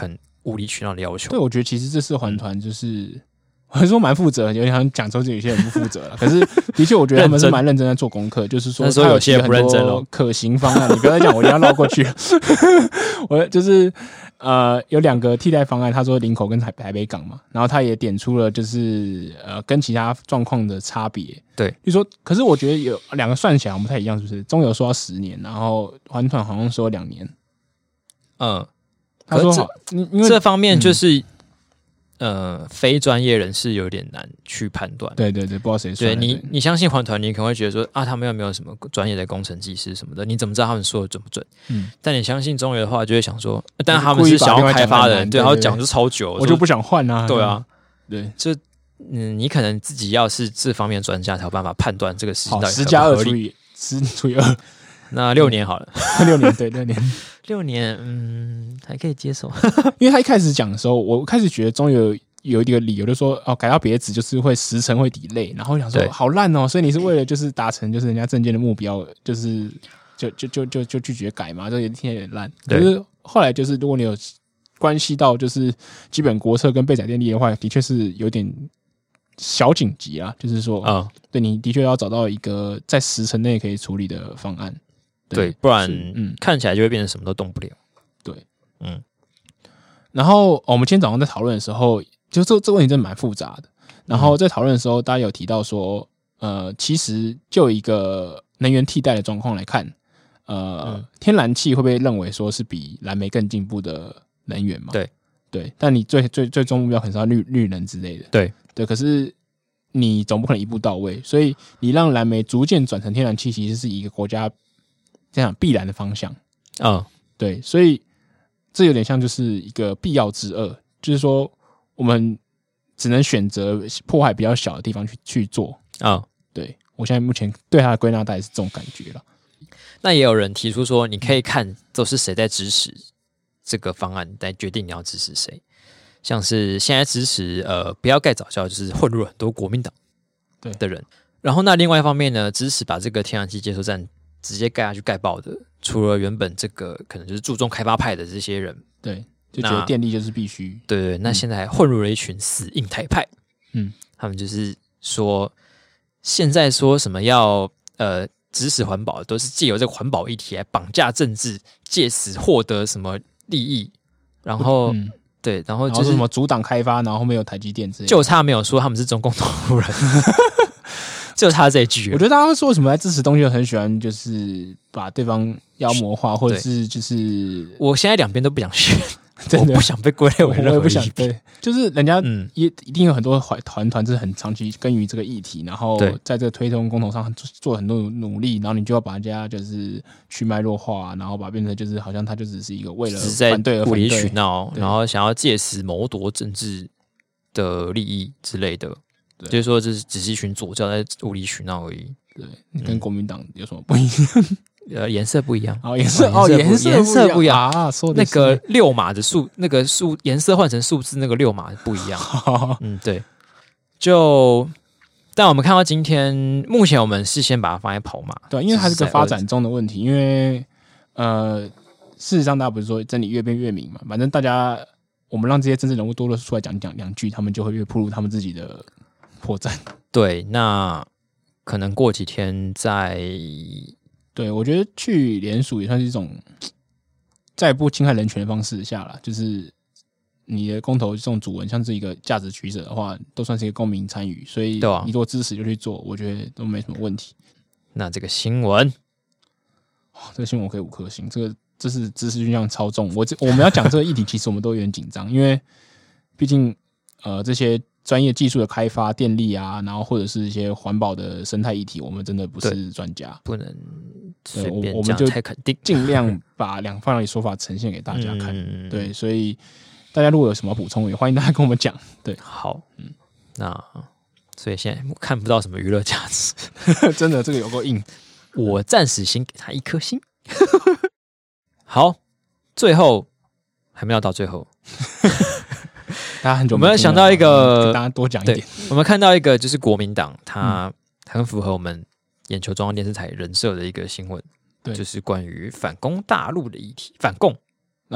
无理取闹的要求。 对，我觉得其实这次环团就是。我说蛮负责，有点想讲出有些人不负责了。可是的确，我觉得他们是蛮认真在做功课，就是说他有些不认真了。 可行方案，你不要再讲，我一定要绕过去。我就是呃有两个替代方案，他说林口跟台台北港嘛，然后他也点出了就是呃跟其他状况的差别。 对， 就说可是我觉得有两个算起来不太一样，是不是？中油说要十年，然后环团好像说两年。 嗯， 他说好，因为这方面就是。嗯呃，非专业人士有点难去判断。 对对对，不知道谁说。 对你，你相信环团，你可能会觉得说啊，他们有没有什么专业的工程技师什么的？你怎么知道他们说的准不准？嗯。但你相信中油的话，就会想说，但他们是想要开发的人，对，然后讲就超久， 我就不想换啊。 对啊， 对， 就嗯，你可能自己要是这方面专家，才有办法判断这个事情到底十加二除以十除以二， 那六年好了， 六年对六年。 六年，嗯，还可以接受。 因为他一开始讲的时候，我开始觉得中油有一个理由，就说哦，改到别子就是会时程会 delay， 然后想说好烂哦，所以你是为了就是达成就是人家政见的目标，就是就就就就就拒绝改嘛，这也听起来有点烂。可是后来就是如果你有关系到就是基本国策跟备载电力的话，的确是有点小紧急啊，就是说啊、哦，对你的确要找到一个在时程内可以处理的方案。 对，不然嗯，看起来就会变成什么都动不了。 对，嗯。然后、哦、我们今天早上在讨论的时候，就这这个问题真的蛮复杂的。然后在讨论的时候，大家有提到说，呃，其实就一个能源替代的状况来看，呃、嗯，天然气会被认为说是比燃煤更进步的能源嘛？ 对， 对。但你最最最终目标可能是要绿绿能之类的。 对， 对。可是你总不可能一步到位，所以你让燃煤逐渐转成天然气，其实是一个国家这样必然的方向。 嗯， 对，所以这有点像就是一个必要之恶，就是说我们只能选择破坏比较小的地方去去做啊、哦。 对，我现在目前对它的归纳大概是这种感觉了。 那也有人提出说，你可以看都是谁在支持这个方案，来决定你要支持谁。像是现在支持呃不要盖藻礁，就是混入了很多国民党的人。然后那另外一方面呢，支持把这个天然气接收站直接盖下去盖爆的，除了原本这个可能就是注重开发派的这些人， 对，就觉得电力就是必须。 对对，那现在还混入了一群死硬台派，嗯，他们就是说，现在说什么要呃支持环保，都是借由这个环保议题来绑架政治，借此获得什么利益，然后、嗯、对，然后就是然后什么阻挡开发，然后后面有台积电之类的， 就差没有说他们是中共同路人。就差这一句， 我觉得大家说什么来支持东西，很喜欢就是把对方妖魔化，或者是就是我现在两边都不想选，我不想被归类为任何一边， 我也不想对，就是人家也一定有很多团团是很长期耕耘这个议题，然后在这个推动公投上做很多努力，然后你就要把人家就是去脉络化，然后把它变成就是好像他就只是一个为了反对而反对、 无理取闹，然后想要借此谋夺政治的利益之类的。就是说，这是只是一群左教在无理取闹而已。 对，跟国民党有什么不一样？ 呃，颜色不一样。 哦，颜色哦，颜色颜色不一样啊！说那个六码的数，那个数颜色换成数字，那个六码不一样。嗯，对。就，但我们看到今天，目前我们是先把它放在跑马， 对，因为它是个发展中的问题。因为呃，事实上大家不是说真理越辩越明嘛？反正大家，我们让这些政治人物多多出来讲讲两句，他们就会越暴露他们自己的破绽。 对，那可能过几天再， 对，我觉得去联署也算是一种在不侵害人权的方式下啦，就是你的公投这种主文像是一个价值取舍的话，都算是一个公民参与，所以你如果支持就去做，我觉得都没什么问题。 那这个新闻， 哦、这个新闻我可以五颗星，这个这是知识军像超重。我我们要讲这个议题，其实我们都有点紧张，因为毕竟呃这些专业技术的开发、电力啊，然后或者是一些环保的生态议题，我们真的不是专家， 不能随便我们就太肯定， 尽量把两方的说法呈现给大家看。 嗯、 对，所以大家如果有什么补充，也欢迎大家跟我们讲。对， 好，嗯，那所以现在看不到什么娱乐价值， 真的这个有够硬。 我暂时先给他一颗星。好，最后还没有到最后。 大家很久我们要想到一个， 跟大家多讲一点。 我们看到一个，就是国民党，它很符合我们眼球中央电视台人设的一个新闻，对，就是关于反攻大陆的议题，反共。 嗯，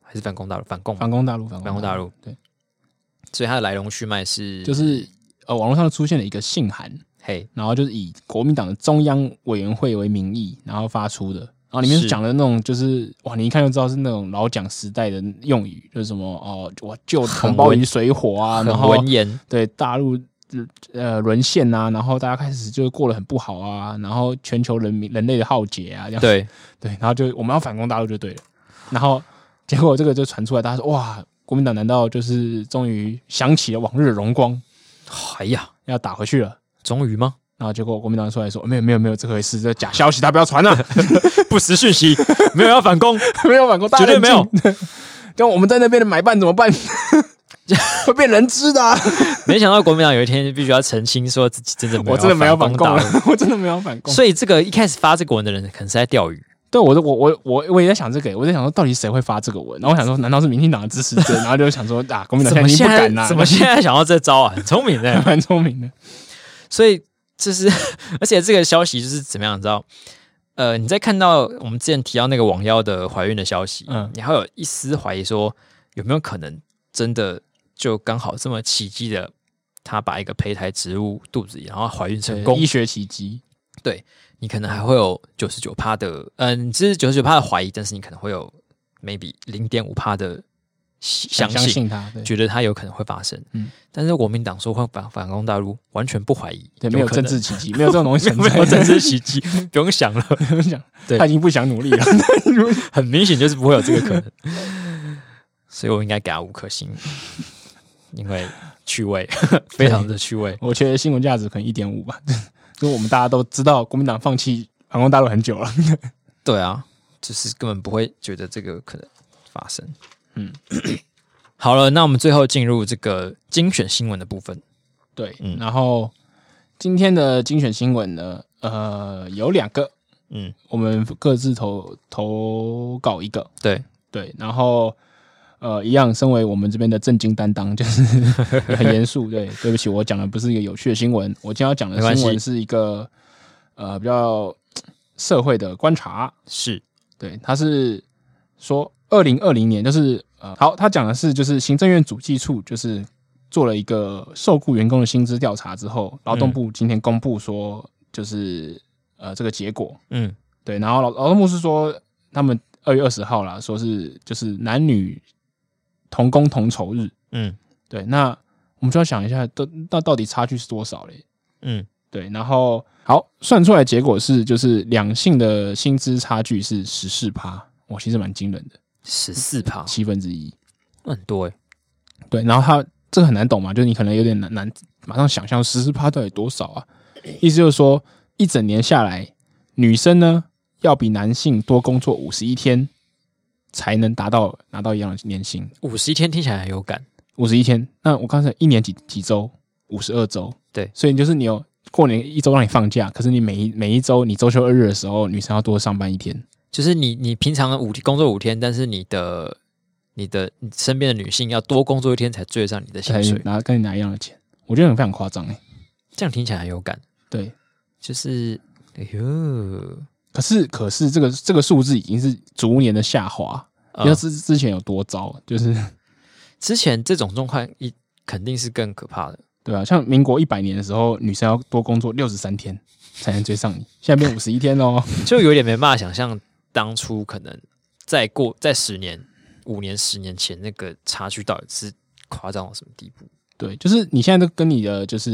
还是反攻大陆？反攻， 反攻大陆，反攻大陆。 对， 所以它的来龙去脉是， 就是呃，网络上出现了一个信函， 嘿， 然后就是以国民党的中央委员会为名义，然后发出的。然后里面是讲的那种，就是哇，你一看就知道是那种老蒋时代的用语，就是什么哦，我救同胞于水火啊，然后文言， 对大陆呃沦陷啊，然后大家开始就过得很不好啊，然后全球人民人类的浩劫啊，这样对对，然后就我们要反攻大陆就对了，然后结果这个就传出来，大家说哇，国民党难道就是终于想起了往日的荣光？ 哎呀， 要打回去了， 终于吗？ 然后结果国民党出来说没有没有没有这回事，这假消息，他不要传了， 不实讯息，没有要反攻， 没有反攻， 绝对没有。 就我们在那边的买办怎么办？会变人质的、啊。 没想到国民党有一天必须要澄清，说自己真的没有， 我真的没有反攻了，我真的没有反攻。 所以这个一开始发这个文的人可能是在钓鱼。 对，我我我我我也在想这个，我在想说到底谁会发这个文？然后我想说，难道是民进党的支持者？然后就想说啊，国民党现在已经不敢啦， 怎么现在想到这招啊？很聪明的， 蛮聪明的。 所以就是，而且这个消息就是怎么样，你知道？呃，你在看到我们之前提到那个网妖的怀孕的消息，嗯，你还有一丝怀疑说有没有可能真的就刚好这么奇迹的，她把一个胚胎植入肚子里，然后怀孕成功， 医学奇迹。 对，你可能还会有九十九趴的，嗯、呃，你这是九十九趴的怀疑，但是你可能会有 maybe 零点五趴的相信， 相信他， 觉得它有可能会发生。嗯，但是国民党说会反反攻大陆，完全不怀疑， 对，没有政治奇迹，没有这种东西存在， 没有政治奇迹，不用想了， 不用想， 对， 他已经不想努力了， 很明显就是不会有这个可能，所以我应该给他五颗星，因为趣味，非常的趣味。 我觉得新闻价值可能一点五吧。就我们大家都知道，国民党放弃反攻大陆很久了。 对啊，就是根本不会觉得这个可能发生。嗯，好了，那我们最后进入这个精选新闻的部分。 对，嗯、然后今天的精选新闻呢，呃，有两个，嗯，我们各自投投稿一个。 对对，然后。呃，一样，身为我们这边的正经担当，就是很严肃。对，对不起，我讲的不是一个有趣的新闻，我今天要讲的新闻是一个呃比较社会的观察。 是， 对，他是说二零二零年，就是呃，好，他讲的是就是行政院主计处就是做了一个受雇员工的薪资调查之后，劳动部今天公布说就是呃这个结果，嗯，对，然后劳劳动部是说他们二月二十号啦，说是就是男女同工同酬日，嗯，对，那我们就要想一下，到那到底差距是多少嘞？嗯，对，然后好算出来结果是，就是两性的薪资差距是十四趴，哇，其实蛮惊人的， 十四趴， 七分之一， 很多哎、 欸。对，然后他这个很难懂嘛，就是你可能有点难难马上想象十四趴到底多少啊？意思就是说，一整年下来，女生呢要比男性多工作五十一天。才能达到拿到一样的年薪。 五十一天听起来很有感。 五十一天，那我刚才一年几几周？五十二周。 对， 所以就是你有过年一周让你放假，可是你每一每一周你周休二日的时候，女生要多上班一天。 就是你你平常五工作五天，但是你的你的你身边的女性要多工作一天才追得上你的薪水， 拿跟你拿一样的钱，我觉得很非常夸张哎。 这样听起来很有感。 对， 就是哎呦。 可是，可是这个这个数字已经是逐年的下滑。你知道之之前有多糟？就是之前这种状况，一肯定是更可怕的， 对啊，像民国一百年的时候，女生要多工作六十三天才能追上你，现在变五十一天哦， 就有点没办法想象当初可能再过再十年、五年、十年前那个差距到底是夸张到什么地步？ 对，就是你现在都跟你的就是。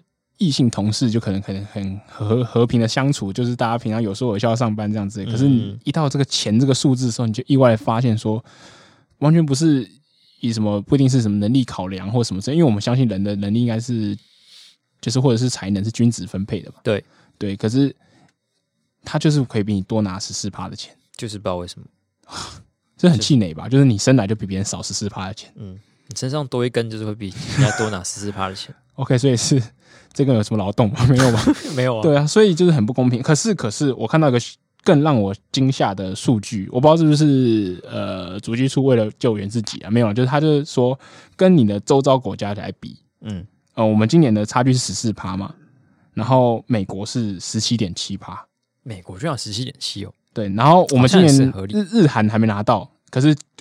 异性同事就可能可能很和和平的相处，就是大家平常有说有笑上班这样子。可是你一到这个钱这个数字的时候，你就意外的发现说，完全不是以什么不一定是什么能力考量或什么，因为我们相信人的能力应该是就是或者是才能是均值分配的嘛。 对对，可是他就是可以比你多拿十四趴的钱， 就是不知道为什么， 这很气馁吧？就是你生来就比别人少十四趴的钱， 嗯，你身上多一根就是会比人家多拿十四趴的钱。 OK， 所以是。这个有什么劳动吗？没有吧？ 没有啊。 对啊，所以就是很不公平。可是，可是我看到一个更让我惊吓的数据，我不知道是不是呃，主计处为了救援自己啊？没有，就是他就是说，跟你的周遭国家来比，嗯，呃，我们今年的差距是十四趴嘛，然后美国是十七点七趴， 美国居然十七点七哦。 对，然后我们今年日日韩还没拿到，可是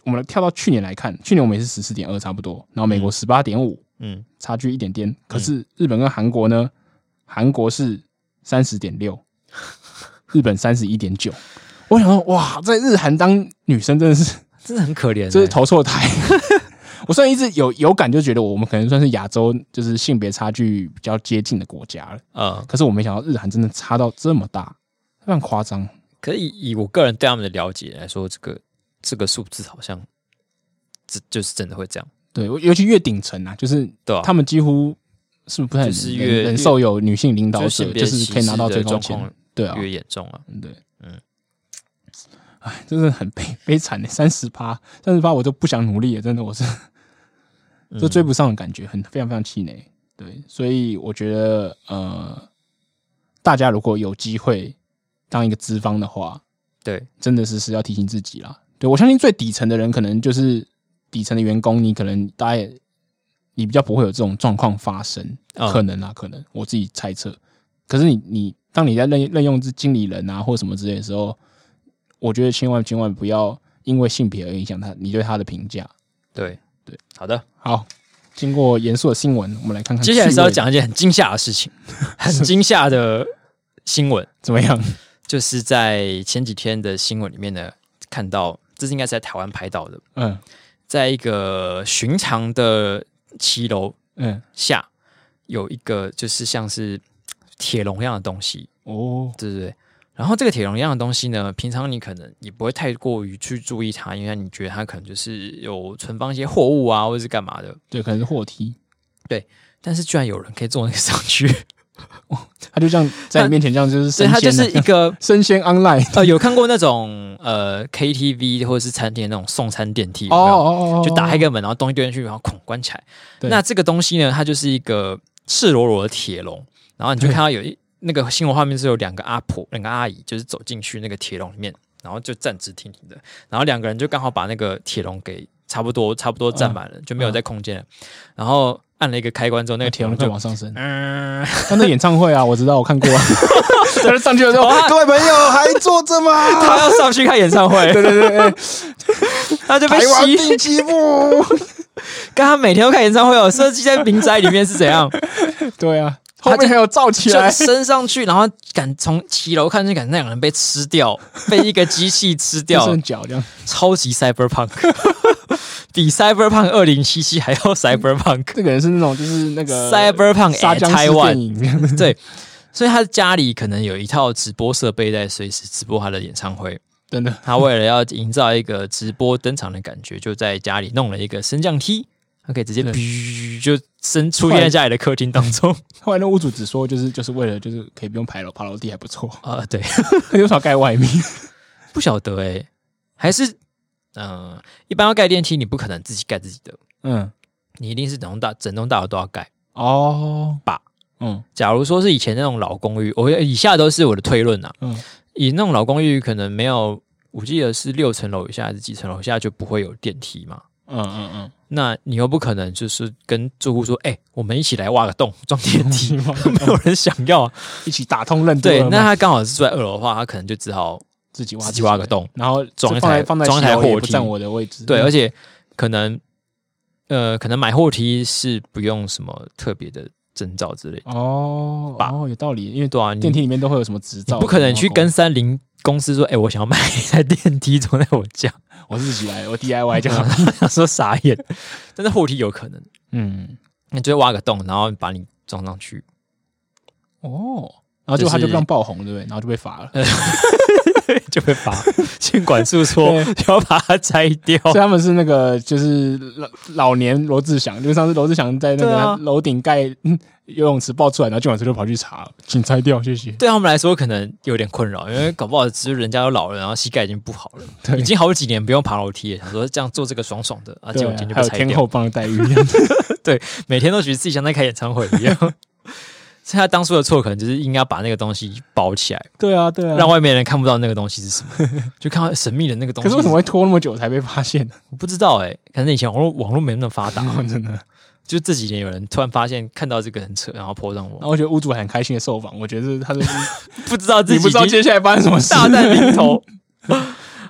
我们跳到去年来看，去年我们也是十四点二差不多，然后美国十八点五， 嗯， 差距一点点。可是日本跟韩国呢？韩国是三十点六，日本三十一点九。我想说，哇，在日韩当女生真的是真的很可怜、欸， 就是投错胎。我虽然一直有有感，就觉得我们可能算是亚洲就是性别差距比较接近的国家了，嗯，可是我没想到日韩真的差到这么大，非常夸张。 可是 以, 以我个人对他们的了解来说，这个这个数字好像这就是真的会这样。 对，尤其越顶层啊，就是他们几乎是不是不太就是越忍受有女性领导者，就是可以拿到最高钱，对啊， 越严重啊， 对，嗯。哎，真的很悲悲惨的，三十趴，三十趴，我就不想努力了，真的，我是就追不上的感觉，很非常非常气馁。对，所以我觉得，呃，大家如果有机会当一个资方的话， 对， 真的是是要提醒自己啦。对，我相信最底层的人，可能就是底层的员工，你可能大概你比较不会有这种状况发生，嗯、可能啊，可能我自己猜测。可是你你当你在任任用经理人啊或什么之类的时候，我觉得千万千万不要因为性别而影响他你对他的评价。 对对， 好的， 好。经过严肃的新闻，我们来看看。 接下来是要讲一件很惊吓的事情，很惊吓的新闻。 怎么样？ 就是在前几天的新闻里面呢，看到这是应该是在台湾拍到的。嗯，在一个寻常的骑楼嗯下，有一个就是像是铁笼一样的东西哦，对对对。然后这个铁笼一样的东西呢，平常你可能也不会太过于去注意它，因为你觉得它可能就是有存放一些货物啊，或者是干嘛的。 对，可能是货梯。 对，但是居然有人可以坐那个上去， 他就这样在你面前这样就是神仙，对，他就是一个神仙 online。 呃，有看过那种呃 K T V 或者是餐厅那种送餐电梯，有没有？ 哦哦哦， 就打开一个门，然后东西丢进去，然后孔关起来。那这个东西呢，它就是一个赤裸裸的铁笼，然后你就看到有一。那个新闻画面是有两个阿婆、两个阿姨，就是走进去那个铁笼里面，然后就站直挺挺的，然后两个人就刚好把那个铁笼给差不多、差不多站满了，嗯、就没有在空间了。然后按了一个开关之后，那个铁笼就往上升。嗯，那演唱会啊，我知道，我看过啊。他就上去了之后，各位朋友还坐着吗？ 他要上去看演唱会。 对对对对， 他就被吸第七部。 刚他每天都看演唱会哦，设计在民宅里面是怎样？ 对啊。后面还有罩起来， 就升上去，然后敢从骑楼看，就感觉那两个人被吃掉，被一个机器吃掉， 剩脚这样， 超级 cyberpunk， 比 cyberpunk 二零七七还要 cyberpunk。 这个人是那种就是那个 cyberpunk 杀僵尸电影， 对，所以他家里可能有一套直播设备在随时直播他的演唱会。 真的， 他为了要营造一个直播登场的感觉，就在家里弄了一个升降梯。他可以直接就升出现在家里的客厅当中。 后来那屋主只说，就是就是为了就是可以不用爬楼，爬楼梯还不错啊、呃。对， 他为什么盖外面？ 不晓得哎、欸，还是嗯、呃，一般要盖电梯，你不可能自己盖自己的，嗯，你一定是整栋大整栋大楼都要盖哦吧？嗯，假如说是以前那种老公寓，我以下都是我的推论啊。嗯，以那种老公寓可能没有，我记得是六层楼以下还是几层楼以下就不会有电梯嘛。嗯嗯嗯，那你又不可能就是跟住户说，哎、欸，我们一起来挖个洞装电梯，没有人想要、啊， 一起打通任督。 对，那他刚好是住在二楼的话，他可能就只好自己挖自己挖个洞， 然后装一台装一台货梯， 占我的位置。 对，而且可能呃，可能买货梯是不用什么特别的证照之类的哦哦，有道理，因为对啊， 电梯里面都会有什么执照， 不可能去跟三菱公司说，哎、欸，我想要买一台电梯装在我家。 我自己来，我 D I Y 就好。 他说傻眼，但是货梯有可能，嗯，你就会挖个洞，然后把你装上去， 哦，然后就他就不让爆红，对不对？然后就被罚了， 就被罚，尽管诉说就要把它摘掉。 所以他们是那个就是老老年罗志祥，就是上次罗志祥在那个楼顶盖游泳池爆出来，然后今晚就跑去查，请拆掉，谢谢。 对他们来说可能有点困扰，因为搞不好只是人家都老了，然后膝盖已经不好了，已经好几年不用爬楼梯了，想说这样做这个爽爽的啊，结果今天就被拆掉。 还有天后帮的待遇， 对，每天都觉得自己像在开演唱会一样。所以他当初的错可能就是应该把那个东西包起来， 对啊，对啊， 让外面人看不到那个东西是什么，就看到神秘的那个东西。 可是为什么会拖那么久才被发现？ 我不知道哎、欸，可能以前网络网络没那么发达， 真的。 就这几年有人突然发现看到这个很扯，然后 po 上我， 然后我觉得屋主还很开心的受访，我觉得他是不知道自己你不知道接下来发生什么事， 大难临头。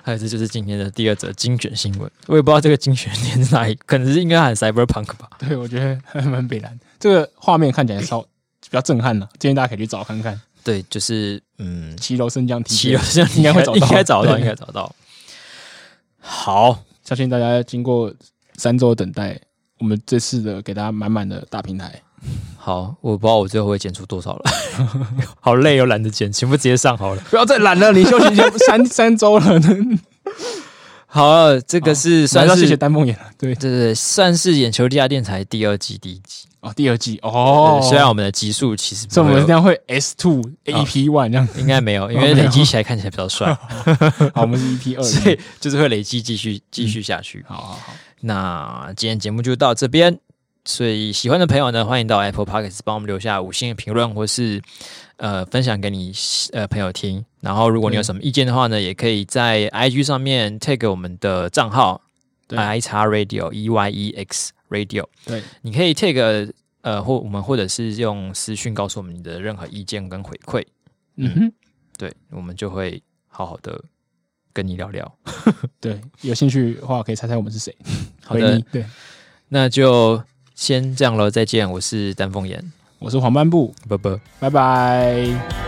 还有这就是今天的第二则精选新闻，我也不知道这个精选点是哪里，可能是应该喊 Cyberpunk 吧。 对，我觉得还蛮北蓝，这个画面看起来稍比较震撼了，建议大家可以去找看看。 对，就是嗯， 骑楼升降梯， 骑楼升降梯应该会找到， 应该找到，应该找到。好， 相信大家经过三周的等待，我们这次的给大家满满的大平台。 好，我不知道我最后会剪出多少了，好累又懒得剪，全部直接上好了。 不要再懒了，你休息三三周了。 好了，这个是算是谢谢丹凤眼了，对对对，算是眼球地下电台第二季第一集哦，第二季哦。 虽然我们的集数其实不会， 所以我们这样会 S 二 E P 一 这样， 应该没有，因为累积起来看起来比较帅。 好，我们是 E P 二， 所以就是会累积继续继续下去。 好好好， 那今天节目就到这边。所以喜欢的朋友呢，欢迎到 Apple Podcast 帮我们留下五星的评论，或是呃分享给你呃朋友听。然后如果你有什么意见的话呢，也可以在 I G 上面 tag 我们的账号 i x radio e y e x radio。 对， 你可以 tag 呃或我们或者是用私讯告诉我们你的任何意见跟回馈。 嗯哼， 对，我们就会好好的跟你聊聊。 对，有兴趣的话可以猜猜我们是谁。 好的， 对， 那就。先这样咯，再见！我是丹凤眼， 我是黄斑布， 啵啵， 拜拜。